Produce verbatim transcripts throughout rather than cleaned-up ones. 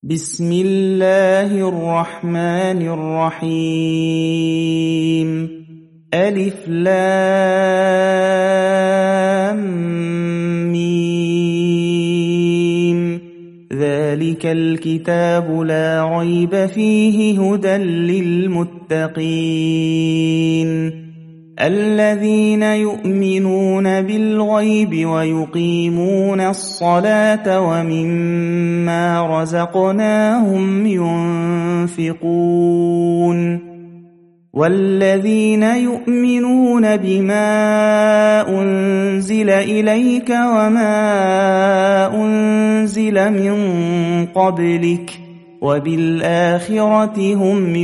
بسم الله الرحمن الرحيم ألف لام ميم ذلك الكتاب لا ريب فيه هدى للمتقين الذين يؤمنون بالغيب ويقيمون الصلاة ومما رزقناهم ينفقون والذين يؤمنون بما أنزل إليك وما أنزل من قبلك وبالآخرة هم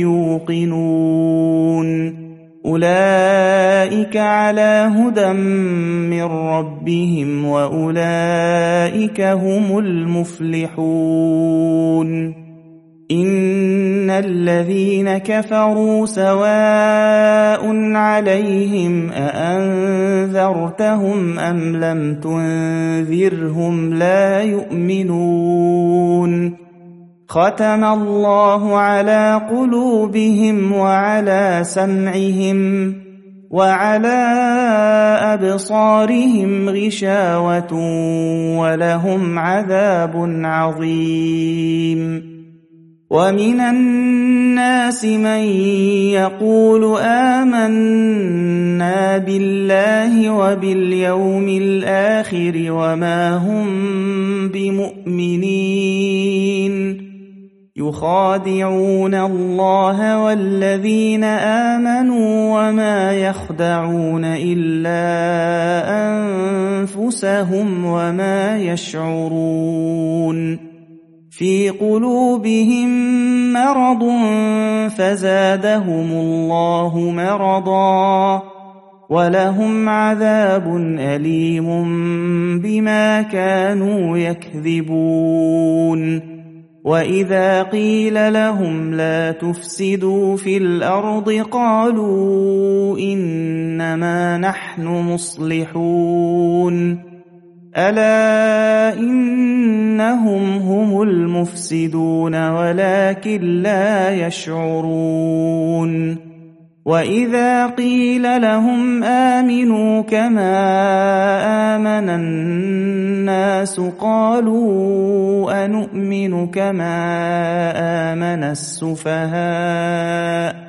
يوقنون أولئك على هدى من ربهم وأولئك هم المفلحون إن الذين كفروا سواء عليهم أأنذرتهم أم لم تنذرهم لا يؤمنون ختم الله على قلوبهم وعلى سمعهم وعلى أبصارهم غشاوة ولهم عذاب عظيم ومن الناس من يقول آمنا بالله وباليوم الآخر وما هم بمؤمنين يخادعون الله والذين آمنوا وما يخدعون إلا أنفسهم وما يشعرون في قلوبهم مرض فزادهم الله مرضا ولهم عذاب أليم بما كانوا يكذبون وإذا قيل لهم لا تفسدوا في الأرض قالوا إنما نحن مصلحون ألا إنهم هم المفسدون ولكن لا يشعرون وإذا قيل لهم آمنوا كما آمن الناس قالوا أنؤمن كما آمن السفهاء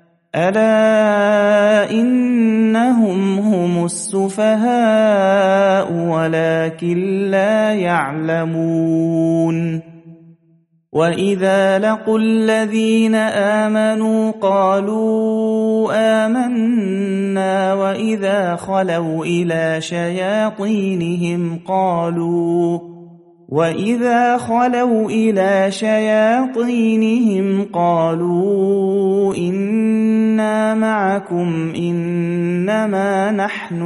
ألا إنهم هم السفهاء ولكن لا يعلمون وإذا لقوا الذين آمنوا قالوا آمنا وإذا خلوا إلى شياطينهم قالوا وإذا خلوا إلى شياطينهم قالوا إنا معكم إنما نحن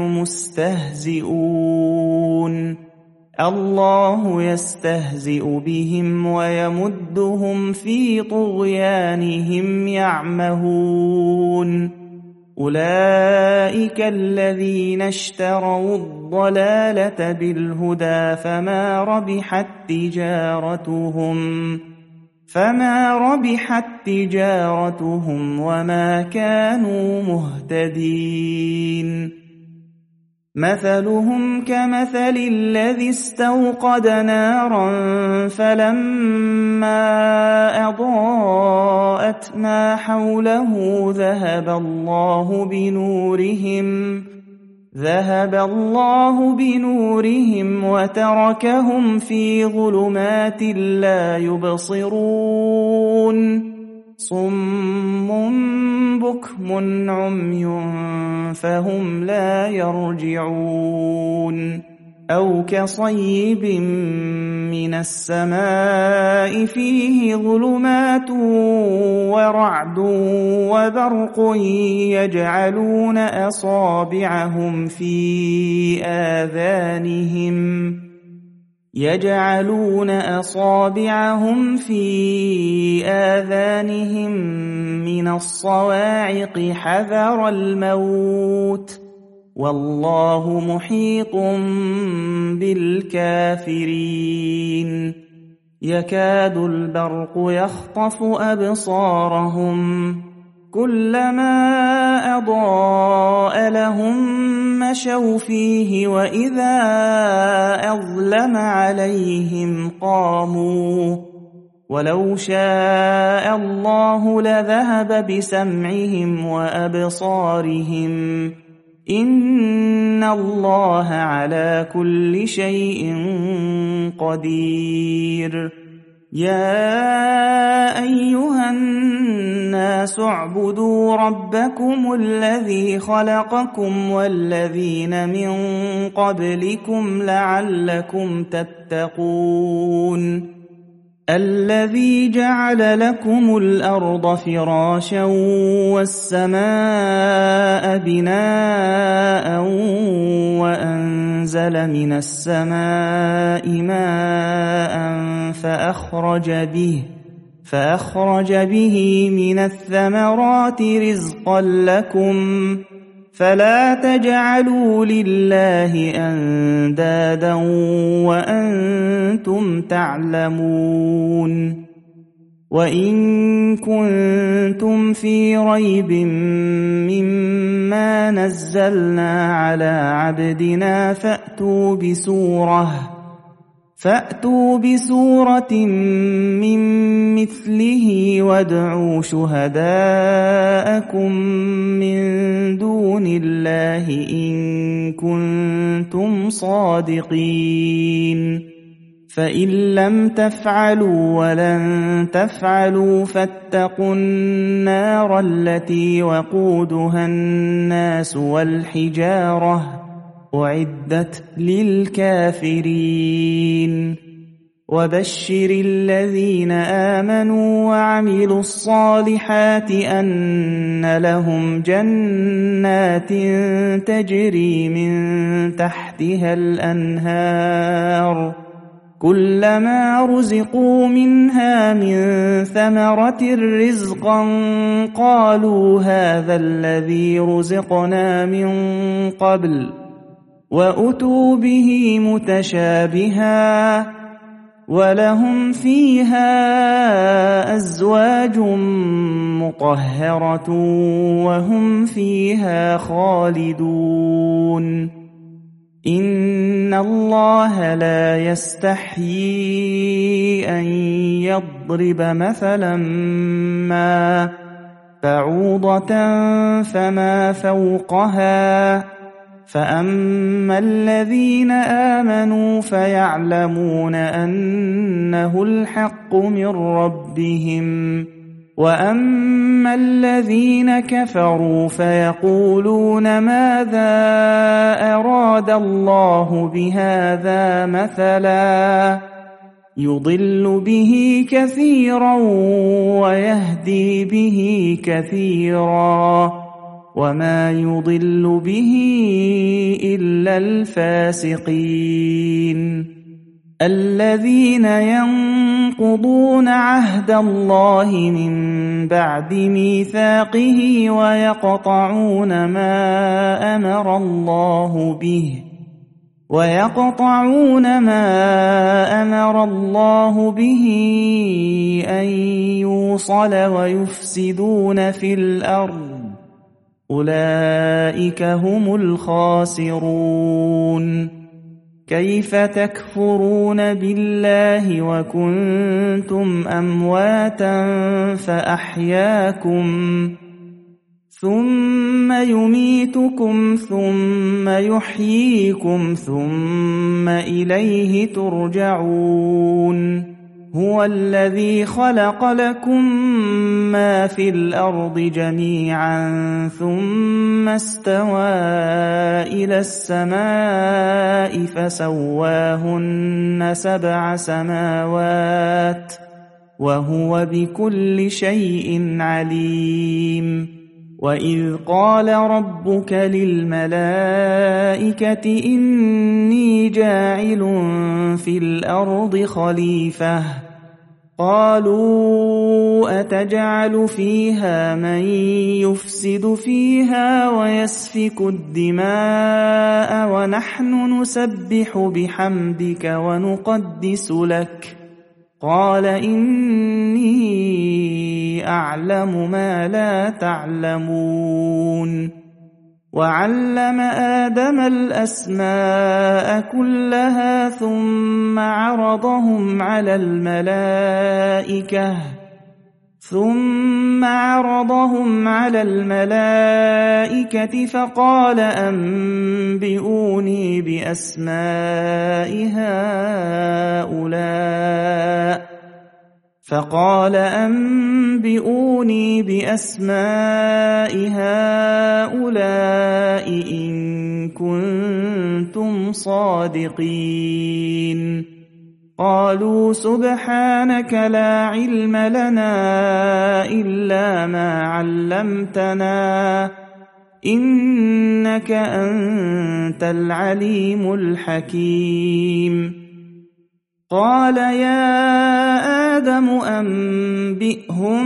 مستهزئون الله يستهزئ بهم ويمدهم في طغيانهم يعمهون أولئك الذين اشتروا الضلالة بالهدى فما ربحت تجارتهم فما ربحت تجارتهم وما كانوا مهتدين مثلهم كمثل الذي استوقد نارا فلما أضاءت ما حوله ذهب الله بنورهم ذهب الله بنورهم وتركهم في ظلمات لا يبصرون صم بكم عمي فهم لا يرجعون أو كصيب من السماء فيه ظلمات ورعد وبرق يجعلون أصابعهم في آذانهم يجعلون أصابعهم في آذانهم من الصواعق حذر الموت والله محيط بالكافرين يكاد البرق يخطف أبصارهم كلما أضاء لهم مشوا فيه وإذا أظلم عليهم قاموا ولو شاء الله لذهب بسمعهم وأبصارهم إن الله على كل شيء قدير يا أيها الناس اعبدوا ربكم الذي خلقكم والذين من قبلكم لعلكم تتقون الذي جعل لكم الأرض فراشا والسماء بناء وأنزل من السماء ماء فأخرج به فأخرج به من الثمرات رزقا لكم فلا تجعلوا لله أندادا وأنتم تعلمون وإن كنتم في ريب مما نزلنا على عبدنا فأتوا بسورة فأتوا بسورة من مثله وادعوا شهداءكم من دون الله إن كنتم صادقين فإن لم تفعلوا ولن تفعلوا فاتقوا النار التي وقودها الناس والحجارة أعدت للكافرين وبشر الذين آمنوا وعملوا الصالحات أن لهم جنات تجري من تحتها الأنهار كلما رزقوا منها من ثمرة رزقا قالوا هذا الذي رزقنا من قبل وأتوا به متشابها ولهم فيها أزواج مطهرة وهم فيها خالدون إن الله لا يستحيي أن يضرب مثلا ما بعوضة فما فوقها فأما الذين آمنوا فيعلمون أنه الحق من ربهم وأما الذين كفروا فيقولون ماذا أراد الله بهذا مثلا يضل به كثيرا ويهدي به كثيرا وما يضل به إلا الفاسقين الذين ينقضون عهد الله من بعد ميثاقه ويقطعون ما أمر الله به ويقطعون ما أمر الله به أن يوصل ويفسدون في الأرض أولئك هم الخاسرون كيف تكفرون بالله وكنتم أمواتا فأحياكم ثم يميتكم ثم يحييكم ثم إليه ترجعون هو الذي خلق لكم ما في الأرض جميعا ثم استوى إلى السماء فسواهن سبع سماوات وهو بكل شيء عليم وإذ قال ربك للملائكة إني جاعل في الأرض خليفة قالوا أتجعل فيها من يفسد فيها ويسفك الدماء ونحن نسبح بحمدك ونقدس لك قال إني أعلم ما لا تعلمون وعلم آدم الأسماء كلها ثم عرضهم على الملائكة ثم عرضهم على الملائكة فقال أنبئوني بأسماء هؤلاء فقال أنبئوني بأسماء هؤلاء إن كنتم صادقين قالوا سبحانك لا علم لنا إلا ما علمتنا إنك أنت العليم الحكيم قال يا آدم أنبئهم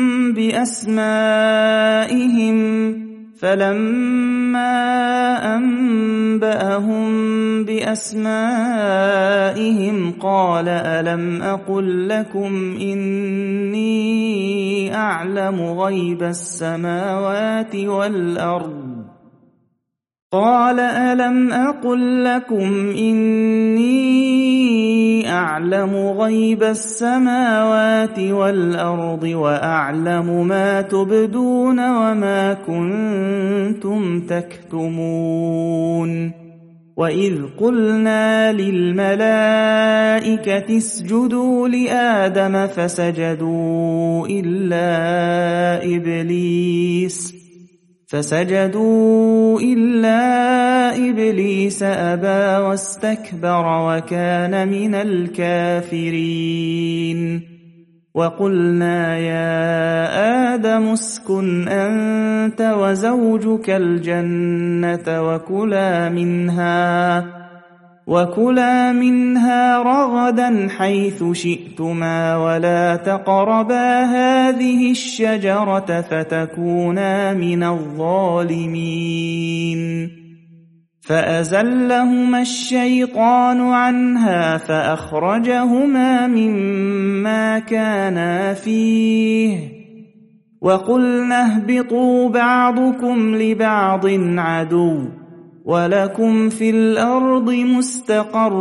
بأسمائهم فلما أنبأهم بأسمائهم قال ألم أقل لكم إني أعلم غيب السماوات والأرض قال ألم أقل لكم إني أعلم غيب السماوات والأرض وأعلم ما تبدون وما كنتم تكتمون وإذ قلنا للملائكة اسجدوا لآدم فسجدوا إلا إبليس فسجدوا إلا إبليس أبى واستكبر وكان من الكافرين وقلنا يا آدم اسكن أنت وزوجك الجنة وكلا منها وكلا منها رغدا حيث شئتما ولا تقربا هذه الشجرة فتكونا من الظالمين فأزلهما الشيطان عنها فأخرجهما مما كانا فيه وقلنا اهبطوا بعضكم لبعض عدو ولكم في الأرض مستقر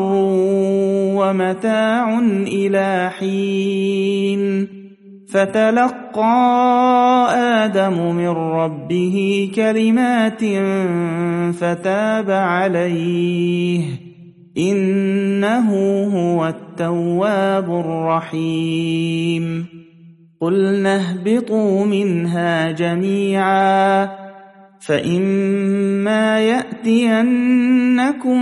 ومتاع إلى حين فتلقى آدم من ربه كلمات فتاب عليه إنه هو التواب الرحيم قلنا اهبطوا منها جميعا فإما يأتينكم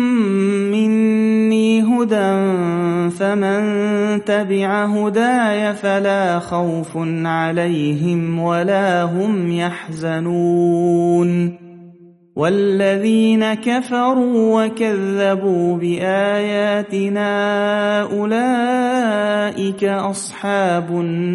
مني هدى فمن تبع هداي فلا خوف عليهم ولا هم يحزنون والذين كفروا وكذبوا بآياتنا أولئك أصحاب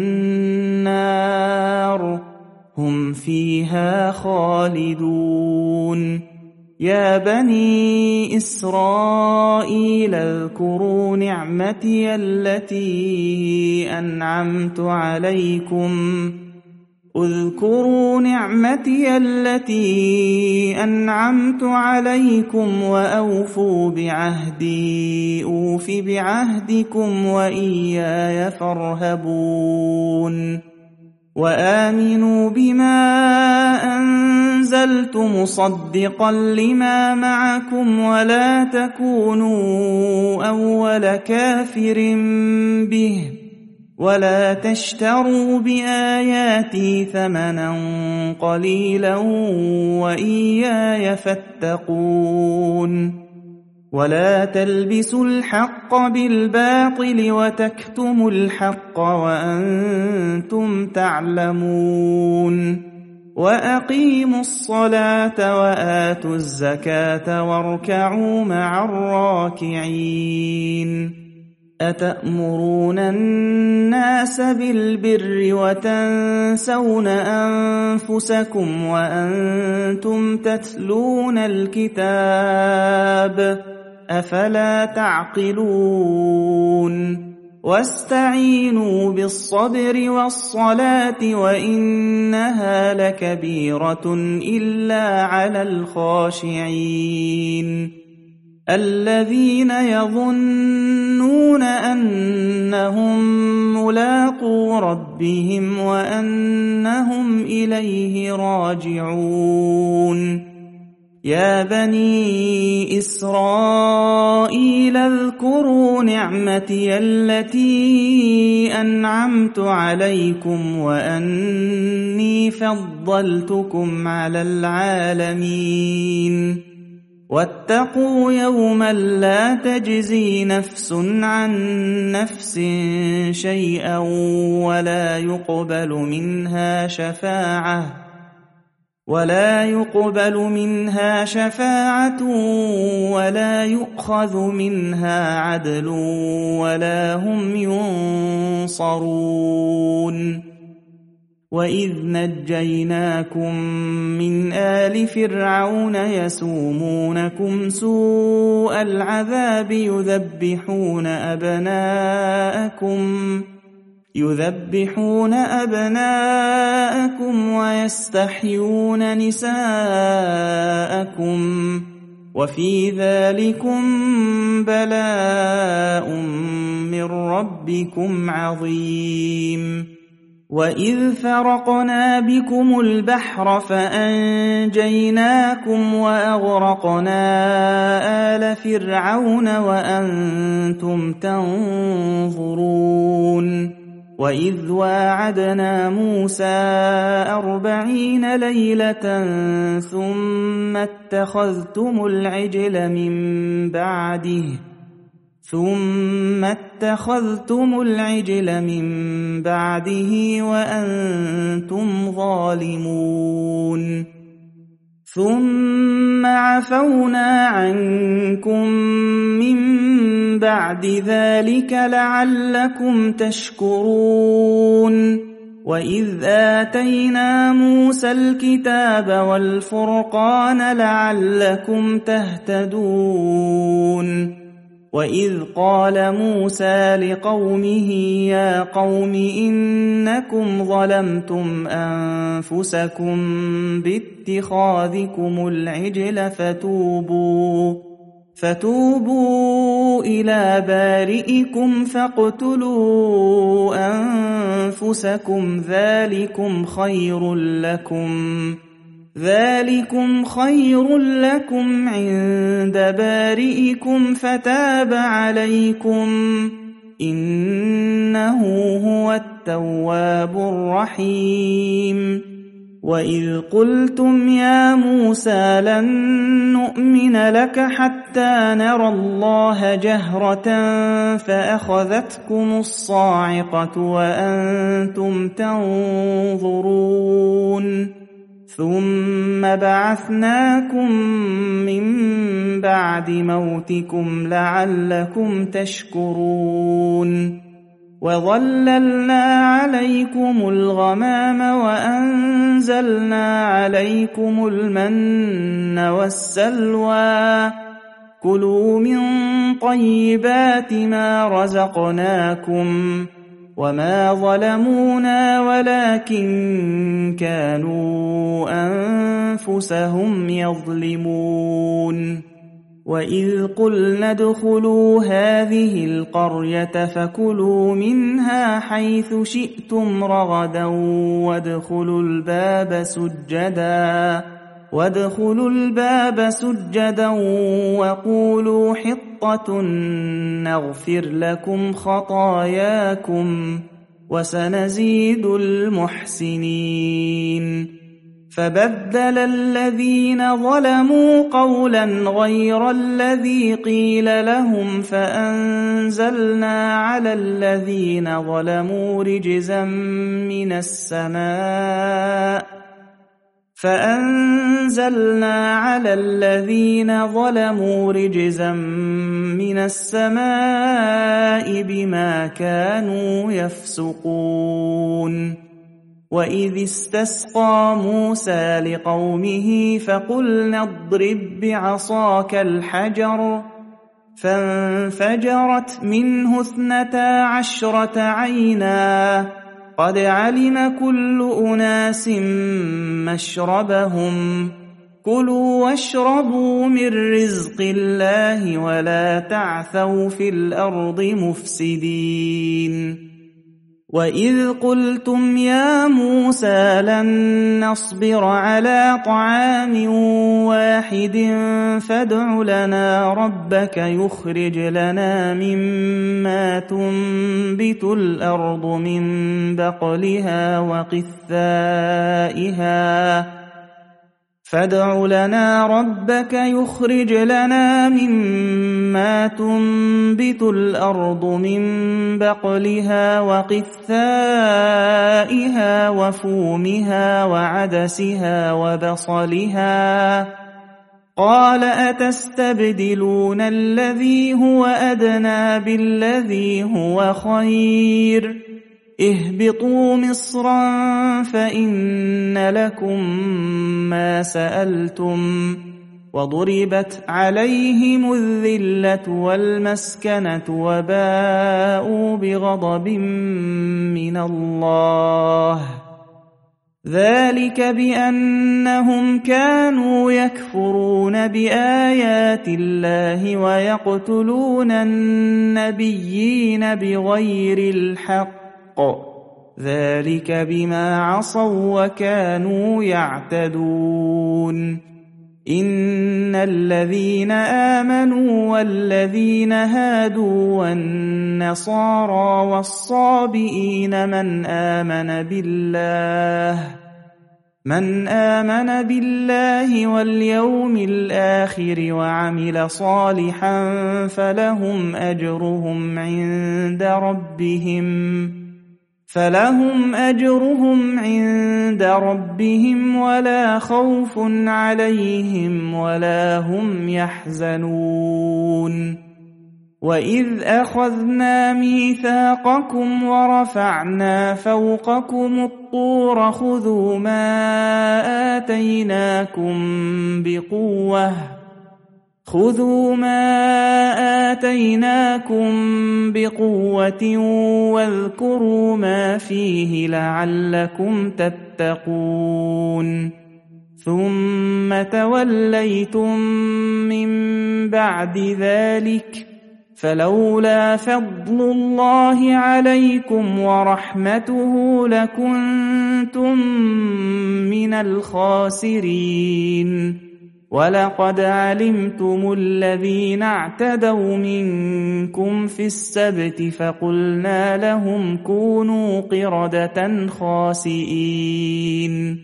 النار هم فيها خالدون يا بني إسرائيل اذكروا نعمتي التي أنعمت عليكم اذكروا نعمتي التي أنعمت عليكم وأوفوا بعهدي أوف بعهدكم وإياي فارهبون وآمنوا بما أنزلت مصدقا لما معكم ولا تكونوا أول كافر به ولا تشتروا بآياتي ثمنا قليلا وإياي فاتقون ولا تلبسوا الحق بالباطل وتكتموا الحق وأنتم تعلمون وأقيموا الصلاة وآتوا الزكاة واركعوا مع الراكعين أتأمرون الناس بالبر وتنسون أنفسكم وأنتم تتلون الكتاب أفلا تعقلون واستعينوا بالصبر والصلاة وإنها لكبيرة إلا على الخاشعين الذين يظنون أنهم ملاقو ربهم وأنهم إليه راجعون يا بني إسرائيل اذكروا نعمتي التي أنعمت عليكم وأني فضلتكم على العالمين واتقوا يوما لا تجزي نفس عن نفس شيئا ولا يقبل منها شفاعة ولا يقبل منها شفاعة ولا يؤخذ منها عدل ولا هم ينصرون وإذ نجيناكم من آل فرعون يسومونكم سوء العذاب يذبحون أبناءكم يذبحون أبناءكم ويستحيون نساءكم وفي ذلكم بلاء من ربكم عظيم وإذ فرقنا بكم البحر فأنجيناكم وأغرقنا آل فرعون وأنتم تنظرون وإذ واعدنا موسى أربعين ليلة ثم اتخذتم العجل من بعده ثم اتخذتم العجل من بعده وأنتم ظالمون ثم عفونا عنكم من بعد ذلك لعلكم تشكرون وإذ آتينا موسى الكتاب والفرقان لعلكم تهتدون وإذ قال موسى لقومه يا قوم إنكم ظلمتم أنفسكم باتخاذكم العجل فتوبوا فتوبوا إلى بارئكم فاقتلوا أنفسكم ذلكم خير لكم ذلكم خير لكم عند بارئكم فتاب عليكم إنه هو التواب الرحيم وإذ قلتم يا موسى لن نؤمن لك حتى نرى الله جهرة فأخذتكم الصاعقة وأنتم تنظرون ثم بعثناكم من بعد موتكم لعلكم تشكرون وظللنا عليكم الغمام وأنزلنا عليكم المن والسلوى كلوا من طيبات ما رزقناكم وما ظلمونا ولكن كانوا أنفسهم يظلمون وإذ قلنا ادخلوا هذه القرية فكلوا منها حيث شئتم رغدا وادخلوا الباب سجدا وادخلوا الباب سجدا وقولوا حطة نغفر لكم خطاياكم وسنزيد المحسنين فبدل الذين ظلموا قولا غير الذي قيل لهم فأنزلنا على الذين ظلموا رجزا من السماء فأنزلنا على الذين ظلموا رجزا من السماء بما كانوا يفسقون وإذ استسقى موسى لقومه فقلنا اضرب بعصاك الحجر فانفجرت منه اثنتا عشرة عينا قد علم كل أناس مشربهم كلوا واشربوا من رزق الله ولا تعثوا في الأرض مفسدين وإذ قلتم يا موسى لن نصبر على طعام واحد فادع لنا ربك يخرج لنا مما تنبت الأرض من بقلها وقثائها فادع لنا ربك يخرج لنا مما تنبت الأرض من بقلها وقثائها وفومها وعدسها وبصلها قال أتستبدلون الذي هو أدنى بالذي هو خير اهبطوا مصرا فإن لكم ما سألتم وضربت عليهم الذلة والمسكنة وباءوا بغضب من الله ذلك بأنهم كانوا يكفرون بآيات الله ويقتلون النبيين بغير الحق ذلك بما عصوا وكانوا يعتدون إن الذين آمنوا والذين هادوا والنصارى والصابئين من آمن بالله من آمن بالله واليوم الآخر وعمل صالحا فلهم أجرهم عند ربهم فلهم أجرهم عند ربهم ولا خوف عليهم ولا هم يحزنون وإذ أخذنا ميثاقكم ورفعنا فوقكم الطور خذوا ما آتيناكم بقوة خذوا ما آتيناكم بقوة واذكروا ما فيه لعلكم تتقون ثم توليتم من بعد ذلك فلولا فضل الله عليكم ورحمته لكنتم من الخاسرين ولقد علمتم الذين اعتدوا منكم في السبت فقلنا لهم كونوا قردة خاسئين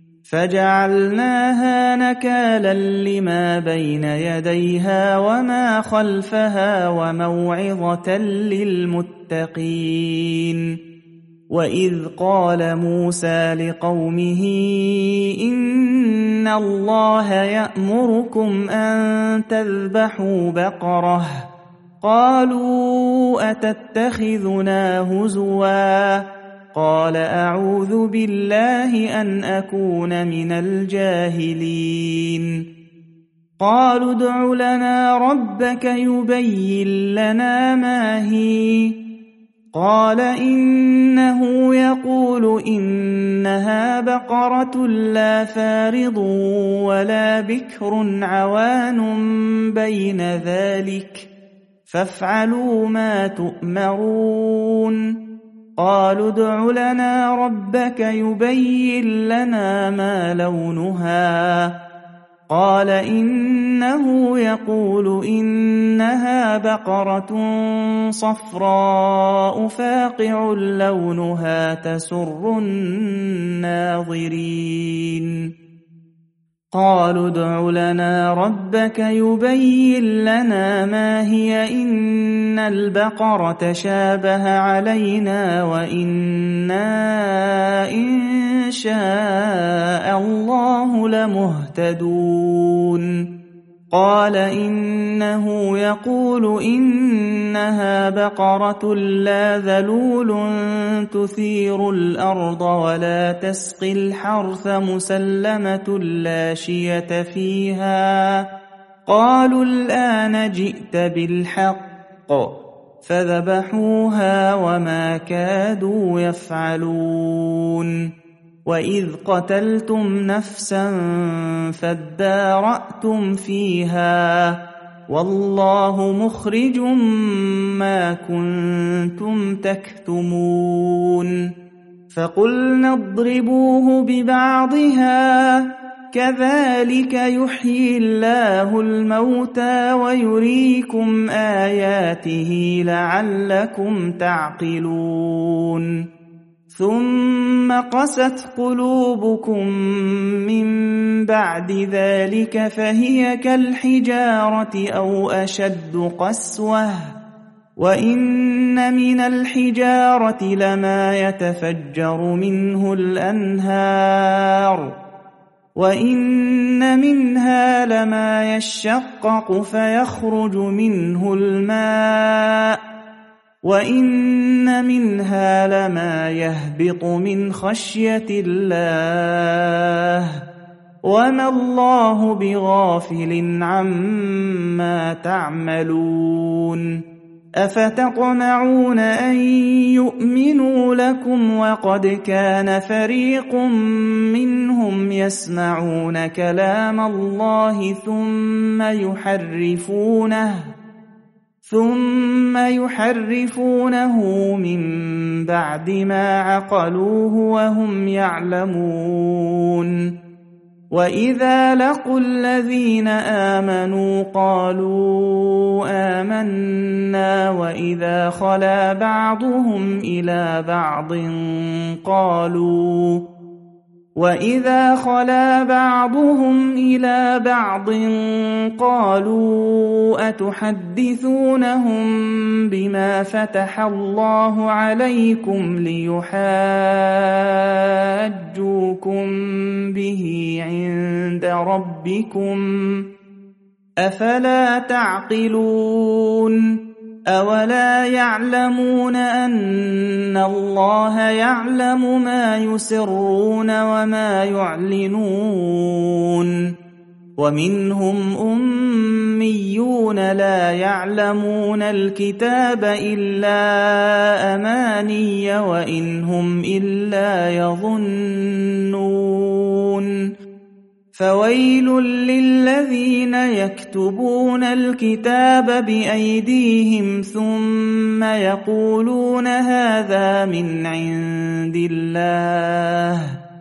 فجعلناها نكالا لما بين يديها وما خلفها وموعظة للمتقين وإذ قال موسى لقومه إن الله يأمركم أن تذبحوا بقرة قالوا أتتخذنا هزوا قال أعوذ بالله أن أكون من الجاهلين قالوا ادع لنا ربك يبين لنا ما هي قال إنه يقول إنها بقرة لا فارض ولا بكر عوان بين ذلك فافعلوا ما تؤمرون قالوا ادع لنا ربك يبين لنا ما لونها قال إنه يقول إنها بقرة صفراء فاقع لونها تسر الناظرين قالوا ادع لنا ربك يبين لنا ما هي إن البقرة شابه علينا وإنا إن شاء الله لمهتدون قال إنه يقول إنها بقرة لا ذلول تثير الأرض ولا تسقي الحرث مسلمة لا شية فيها قالوا الآن جئت بالحق فذبحوها وما كادوا يفعلون وإذ قتلتم نفسا فادارأتم فيها والله مخرج ما كنتم تكتمون فقلنا اضربوه ببعضها كذلك يحيي الله الموتى ويريكم آياته لعلكم تعقلون ثم قست قلوبكم من بعد ذلك فهي كالحجارة أو أشد قسوة وإن من الحجارة لما يتفجر منه الأنهار وإن منها لما يشقق فيخرج منه الماء وإن منها لما يهبط من خشية الله وما الله بغافل عما تعملون أفتطمعون أن يؤمنوا لكم وقد كان فريق منهم يسمعون كلام الله ثم يحرفونه ثم يحرفونه من بعد ما عقلوه وهم يعلمون وإذا لقوا الذين آمنوا قالوا آمنا وإذا خلا بعضهم إلى بعض قالوا وإذا خلا بعضهم إلى بعض قالوا أتحدثونهم بما فتح الله عليكم ليحاجوكم به عند ربكم أفلا تعقلون أولا يعلمون أن الله يعلم ما يسرون وما يعلنون ومنهم أميون لا يعلمون الكتاب إلا أماني وإن هم إلا يظنون فويل للذين يكتبون الكتاب بأيديهم ثم يقولون هذا من عند الله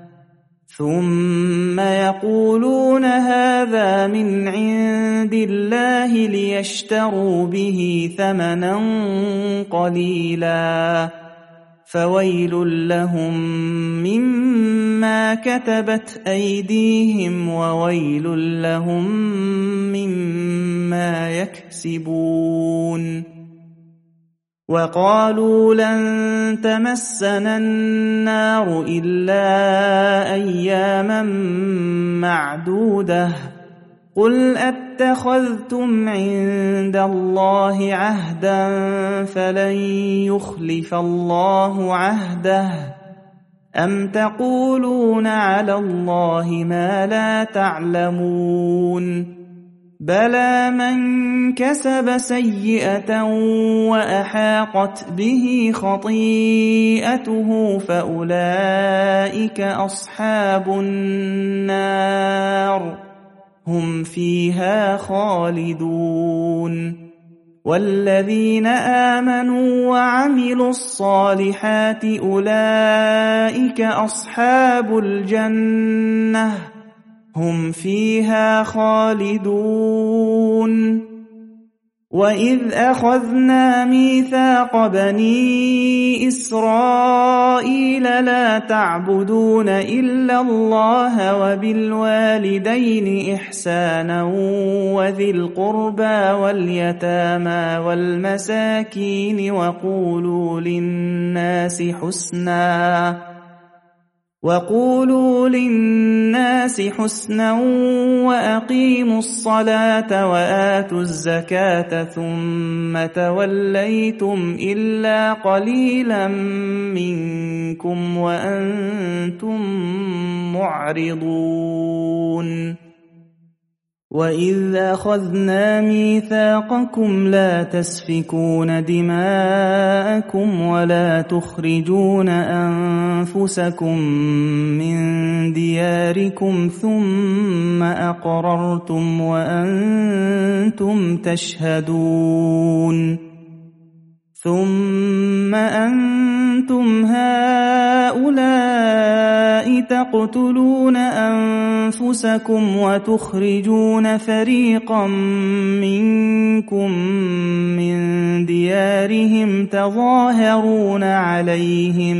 ثم يقولون هذا من عند الله ليشتروا به ثمنا قليلا فويل لهم مما كتبت أيديهم وويل لهم مما يكسبون وقالوا لن تمسنا النار إلا أياما معدودة قل أتخذتم عند الله عهدا فلن يخلف الله عهده أم تقولون على الله ما لا تعلمون بلى من كسب سيئة وأحاطت به خطيئته فأولئك أصحاب النار هم فيها خالدون والذين آمنوا وعملوا الصالحات أولئك أصحاب الجنة هم فيها خالدون وإذ أخذنا ميثاق بني إسرائيل لا تعبدون إلا الله وبالوالدين إحسانا وذي القربى واليتامى والمساكين وقولوا للناس حسنا وقولوا للناس حسنا وأقيموا الصلاة وآتوا الزكاة ثم توليتم إلا قليلا منكم وأنتم معرضون وَإِذْ أَخَذْنَا مِيثَاقَكُمْ لَا تَسْفِكُونَ دِمَاءَكُمْ وَلَا تُخْرِجُونَ أَنفُسَكُم مِّن دِيَارِكُمْ ثُمَّ أَقْرَرْتُمْ وَأَنتُمْ تَشْهَدُونَ ثُمَّ أَنتُمْ هَٰؤُلَاءِ تَقْتُلُونَ أَنفُسَكُمْ وَتُخْرِجُونَ فَرِيقًا مِّنكُم مِّن دِيَارِهِمْ تَظَاهَرُونَ عَلَيْهِمْ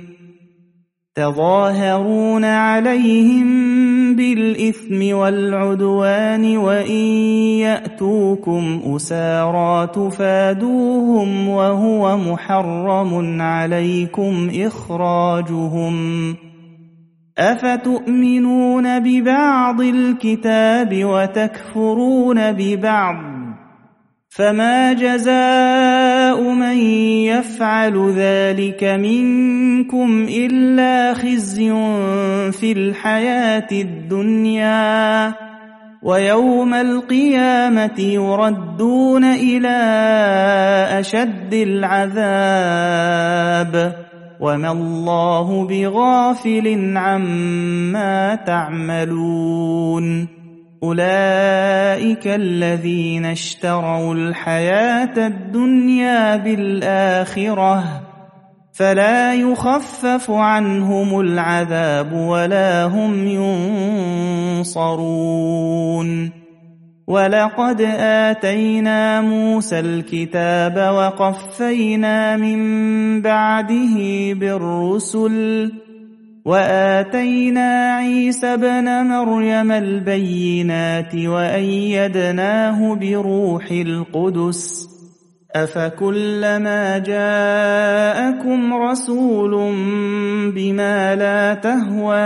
تظاهرون عليهم بالإثم والعدوان وإن يأتوكم أسارى تفادوهم وهو محرم عليكم إخراجهم أفتؤمنون ببعض الكتاب وتكفرون ببعض فما جزاء من يفعل ذلك منكم إلا خزي في الحياة الدنيا ويوم القيامة يردون إلى أشد العذاب وما الله بغافل عما تعملون أولئك الذين اشتروا الحياة الدنيا بالآخرة فلا يخفف عنهم العذاب ولا هم ينصرون ولقد آتينا موسى الكتاب وقفينا من بعده بالرسل وآتينا عيسى ابن مريم البينات وأيدناه بروح القدس أفكلما جاءكم رسول بما لا تهوى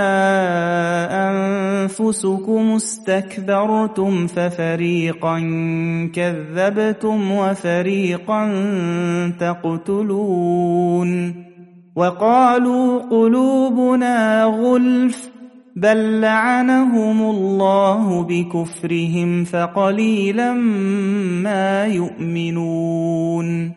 أنفسكم استكبرتم ففريقا كذبتم وفريقا تقتلون وقالوا قلوبنا غلف بل لعنهم الله بكفرهم فقليلا ما يؤمنون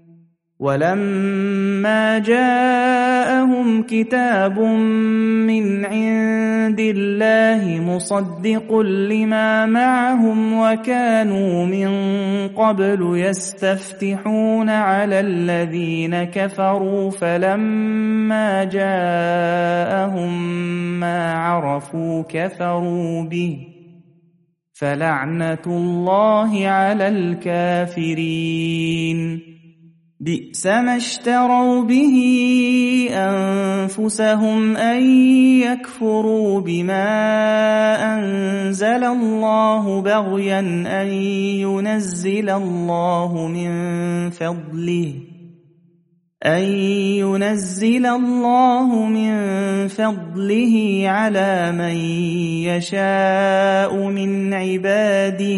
ولما جاءهم كتاب من عند الله مصدق لما معهم وكانوا من قبل يستفتحون على الذين كفروا فلما جاءهم ما عرفوا كفروا به فلعنة الله على الكافرين بئس ما اشتروا به أنفسهم أن يكفروا بما أنزل الله بغيا أن ينزل الله من فضله أن ينزل الله من فضله على من يشاء من عباده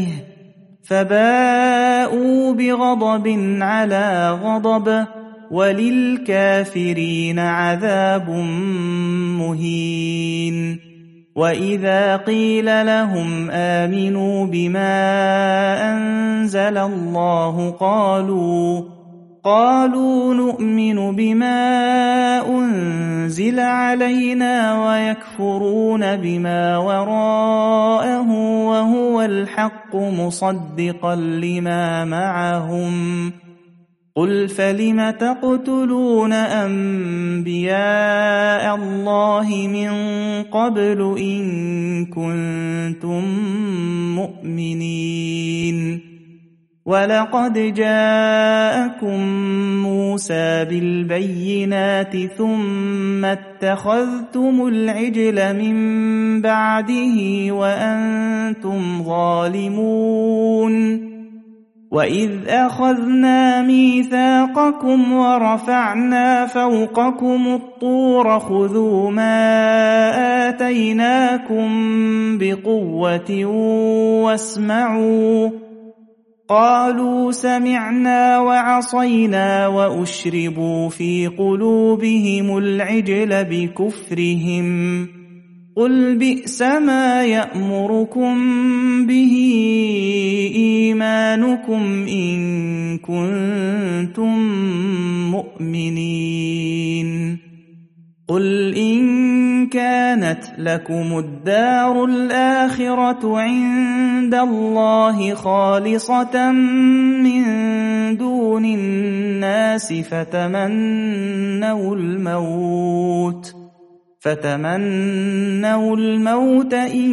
فباءوا بغضب على غضب وللكافرين عذاب مهين وإذا قيل لهم آمنوا بما أنزل الله قالوا قالوا نؤمن بما أنزل علينا ويكفرون بما وراءه وهو الحق مصدقا لما معهم قل فلم تقتلون أنبياء الله من قبل إن كنتم مؤمنين ولقد جاءكم موسى بالبينات ثم اتخذتم العجل من بعده وأنتم ظالمون وإذ أخذنا ميثاقكم ورفعنا فوقكم الطور خذوا ما آتيناكم بقوة واسمعوا قالوا سمعنا وعصينا وأشربوا في قلوبهم العجل بكفرهم قل بئس ما يأمركم به إيمانكم إن كنتم مؤمنين قل إن كانت لكم الدار الآخرة عند الله خالصة من دون الناس فتمنوا الموت فتمنوا الموت إن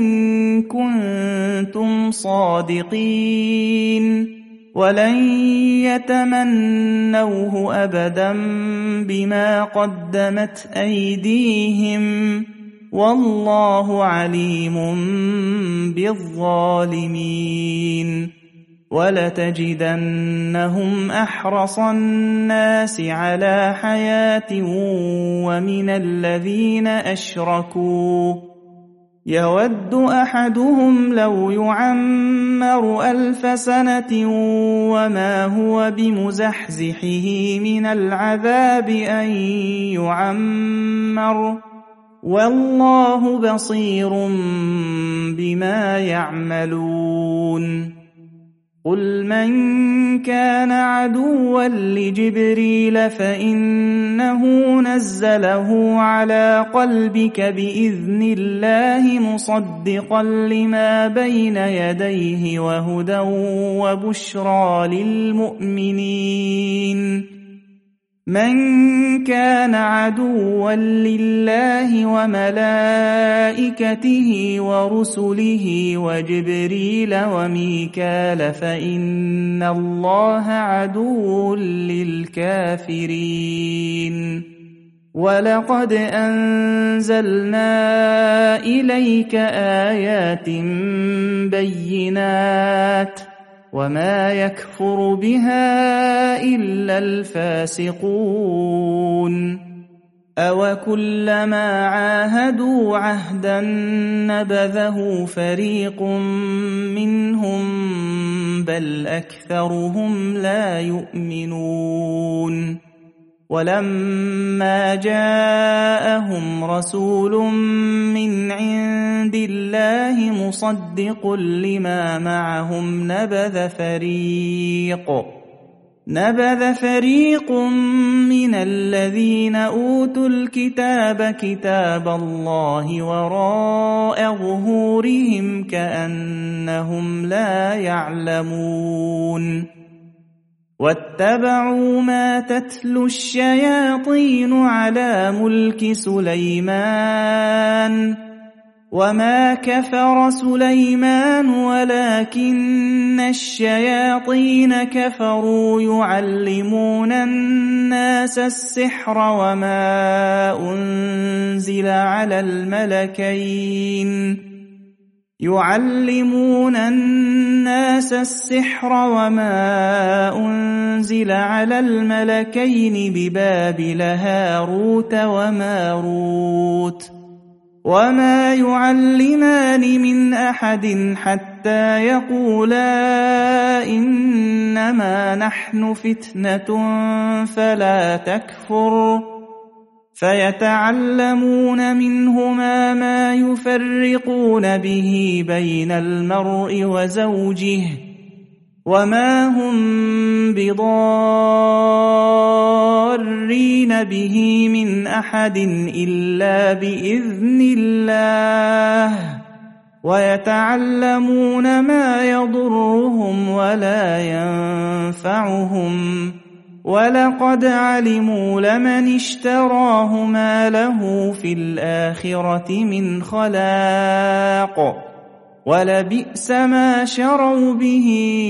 كنتم صادقين ولن يتمنوه أبدا بما قدمت أيديهم والله عليم بالظالمين ولتجدنهم أحرص الناس على حياة ومن الذين أشركوا يود أحدهم لو يعمر ألف سنة وما هو بمزحزحه من العذاب أن يعمر والله بصير بما يعملون قل من كان عدوا لجبريل فإنه نزله على قلبك بإذن الله مصدقا لما بين يديه وهدى وبشرى للمؤمنين من كان عدوا لله وملائكته ورسله وجبريل وميكال فإن الله عدو للكافرين ولقد أنزلنا إليك آيات بينات وما يكفر بها إلا الفاسقون أوكلما عاهدوا عهدا نبذه فريق منهم بل أكثرهم لا يؤمنون ولما جاءهم رسول من عند الله مصدق لما معهم نبذ فريق نبذ فريق من الذين أوتوا الكتاب كتاب الله وراء ظهورهم كأنهم لا يعلمون واتبعوا ما تتلو الشياطين على ملك سليمان وما كفر سليمان ولكن الشياطين كفروا يعلمون الناس السحر وما أنزل على الملكين يعلمون الناس السحر وما أنزل على الملكين ببابل هاروت وماروت وما يعلمان من أحد حتى يقولا إنما نحن فتنة فلا تكفر فيتعلمون منهما ما يفرقون به بين المرء وزوجه وما هم بضارين به من أحد إلا بإذن الله ويتعلمون ما يضرهم ولا ينفعهم ولقد علموا لمن اشتراه ما له في الآخرة من خلاق ولبئس ما شروا به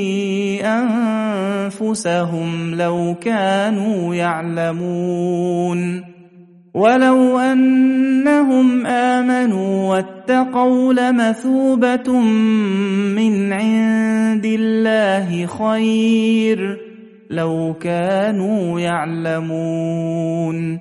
أنفسهم لو كانوا يعلمون ولو أنهم آمنوا واتقوا لمثوبة من عند الله خير لو كانوا يعلمون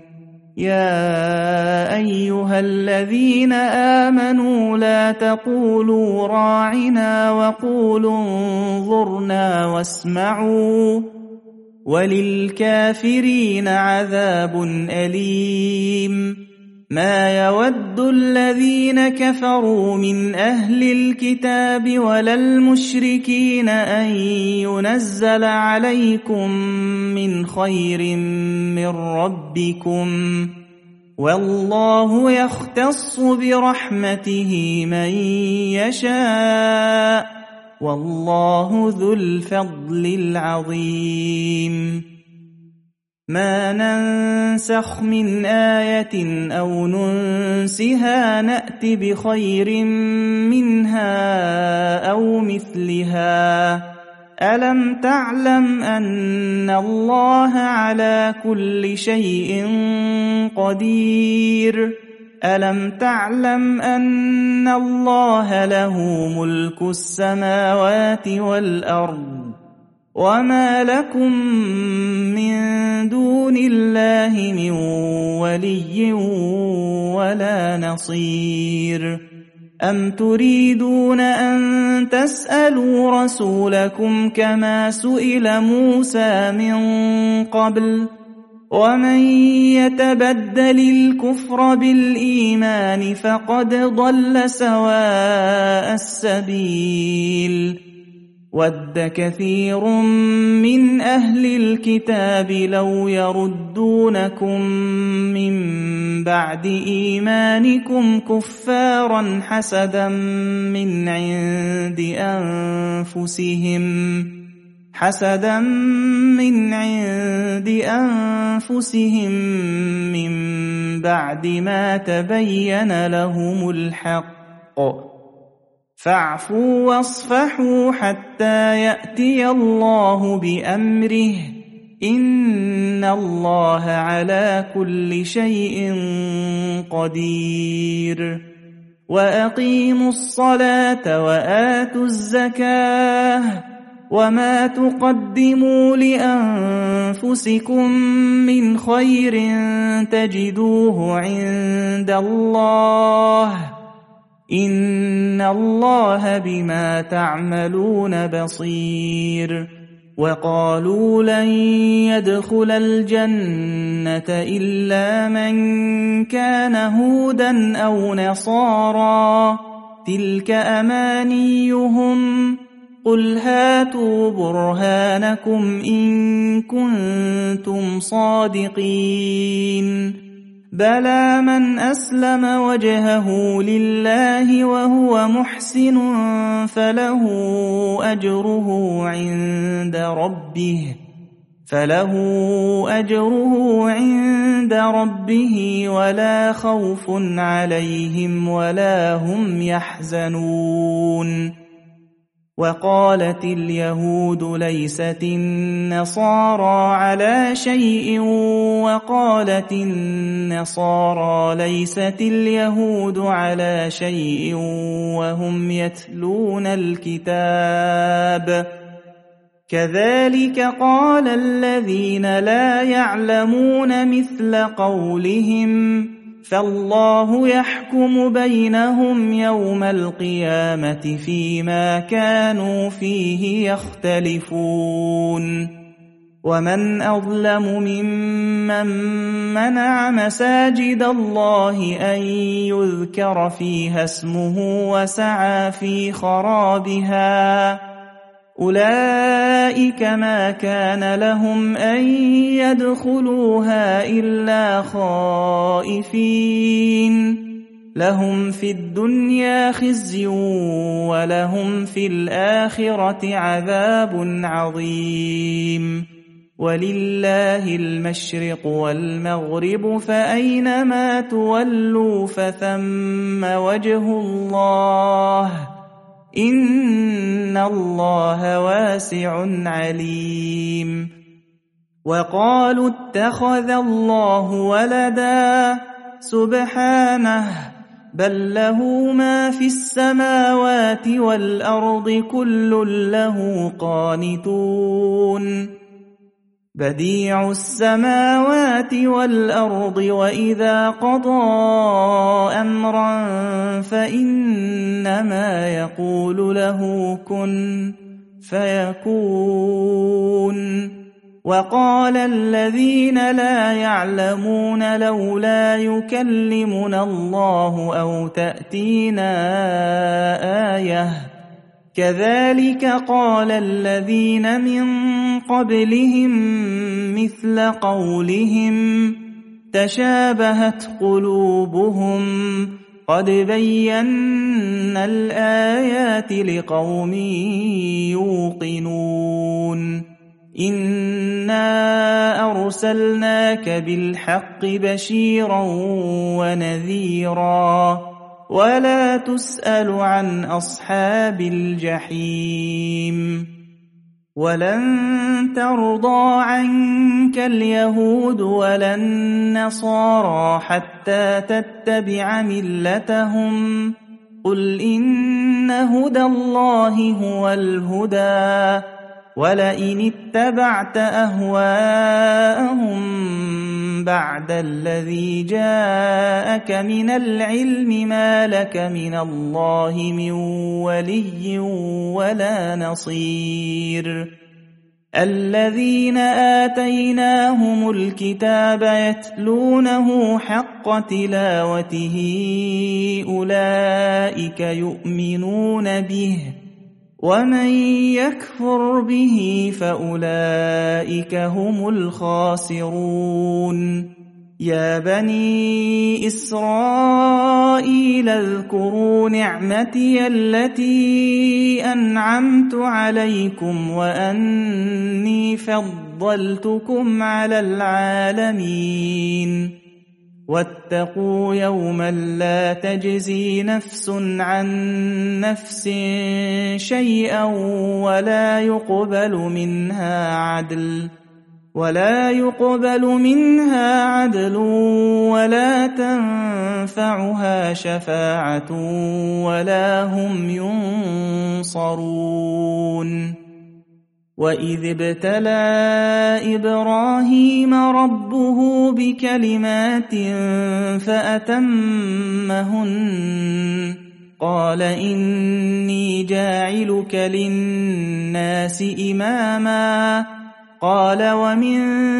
يا أيها الذين آمنوا لا تقولوا راعنا وقولوا انظرنا واسمعوا وللكافرين عذاب أليم ما يود الذين كفروا من أهل الكتاب ولا المشركين أن ينزل عليكم من خير من ربكم والله يختص برحمته من يشاء والله ذو الفضل العظيم ما ننسخ من آية أو ننسها نأت بخير منها أو مثلها ألم تعلم أن الله على كل شيء قدير ألم تعلم أن الله له ملك السماوات والأرض وما لكم من دون الله من ولي ولا نصير أم تريدون أن تسألوا رسولكم كما سئل موسى من قبل ومن يتبدل الكفر بالإيمان فقد ضل سواء السبيل ود كثير من أهل الكتاب لو يردونكم من بعد إيمانكم كفارا حسدا من عند أنفسهم حسدا من عند أنفسهم من بعد ما تبين لهم الحق فاعفوا واصفحوا حتى يأتي الله بأمره إن الله على كل شيء قدير وأقيموا الصلاة وآتوا الزكاة وما تقدموا لأنفسكم من خير تجدوه عند الله إن الله بما تعملون بصير وقالوا لن يدخل الجنة إلا من كان هودا أو نصارى تلك أمانيهم قل هاتوا برهانكم إن كنتم صادقين بلى من أسلم وجهه لله وهو محسن فله أجره عند ربه فله أجره عند ربه ولا خوف عليهم ولا هم يحزنون وقالت اليهود ليست النصارى على شيء وقالت النصارى ليست اليهود على شيء وهم يتلون الكتاب كذلك قال الذين لا يعلمون مثل قولهم فالله يحكم بينهم يوم القيامة فيما كانوا فيه يختلفون ومن أظلم ممن منع مساجد الله أن يذكر فيها اسمه وسعى في خرابها أولئك ما كان لهم أن يدخلوها إلا خائفين لهم في الدنيا خزي ولهم في الآخرة عذاب عظيم ولله المشرق والمغرب فأينما تولوا فثم وجه الله إن الله واسع عليم وقالوا اتخذ الله ولدا سبحانه بل له ما في السماوات والأرض كل له قانتون بديع السماوات والأرض وإذا قضى أمرا فإنما يقول له كن فيكون وقال الذين لا يعلمون لولا يكلمنا الله أو تأتينا آية كذلك قال الذين من قبلهم مثل قولهم تشابهت قلوبهم قد بينا الآيات لقوم يوقنون إنا أرسلناك بالحق بشيرا ونذيرا ولا تسأل عن أصحاب الجحيم ولن ترضى عنك اليهود ولا النصارى حتى تتبع ملتهم قل إن هدى الله هو الهدى ولئن اتبعت أهواءهم بعد الذي جاءك من العلم ما لك من الله من ولي ولا نصير الذين آتيناهم الكتاب يتلونه حق تلاوته أولئك يؤمنون به ومن يكفر به فأولئك هم الخاسرون يا بني إسرائيل اذكروا نعمتي التي أنعمت عليكم وأني فضلتكم على العالمين واتقوا يوما لا تجزي نفس عن نفس شيئا ولا يقبل منها عدل ولا يقبل منها عدل ولا تنفعها شفاعة ولا هم ينصرون وإذ ابتلى إبراهيم ربه بكلمات فأتمهن قال إني جاعلك للناس إماما قال ومن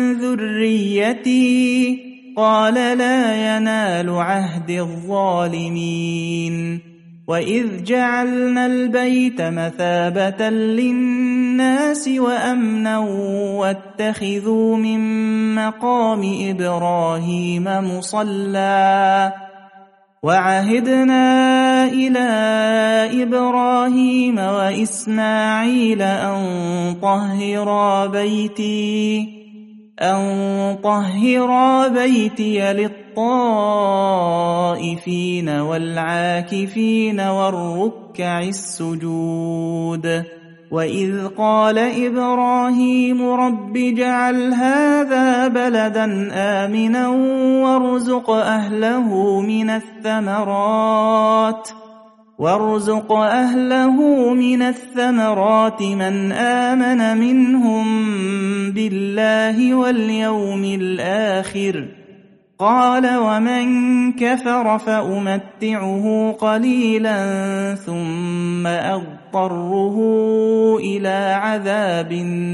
ذريتي قال لا ينال عهد الظالمين وإذ جعلنا البيت مثابة للناس وأمنا واتخذوا من مقام إبراهيم مصلى وعهدنا إلى إبراهيم وإسماعيل أن طهرا بيتي أن طهرا بيتي للطائفين والعاكفين والركع السجود وإذ قال إبراهيم رب اجعل هذا بلدا آمنا وارزق أهله من الثمرات وارزق أهله من الثمرات من آمن منهم بالله واليوم الآخر قال ومن كفر فأمتعه قليلا ثم أضطره إلى عذاب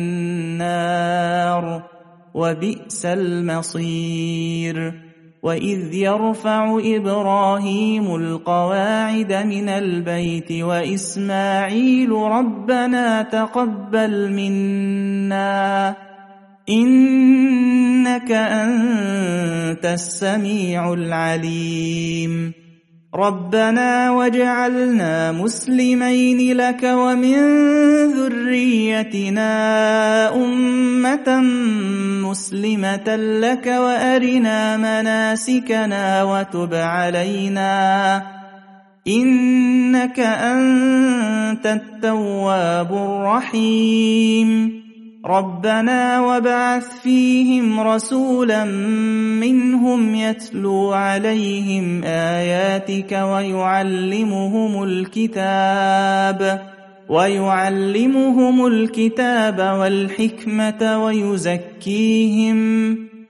النار وبئس المصير وإذ يرفع إبراهيم القواعد من البيت وإسماعيل ربنا تقبل منا إنك أنت السميع العليم ربنا واجعلنا مسلمين لك ومن ذريتنا أمة مسلمة لك وأرنا مناسكنا وتب علينا إنك أنت التواب الرحيم ربنا وابعث فيهم رسولا منهم يتلو عليهم آياتك ويعلمهم الكتاب ويعلمهم الكتاب والحكمة ويزكيهم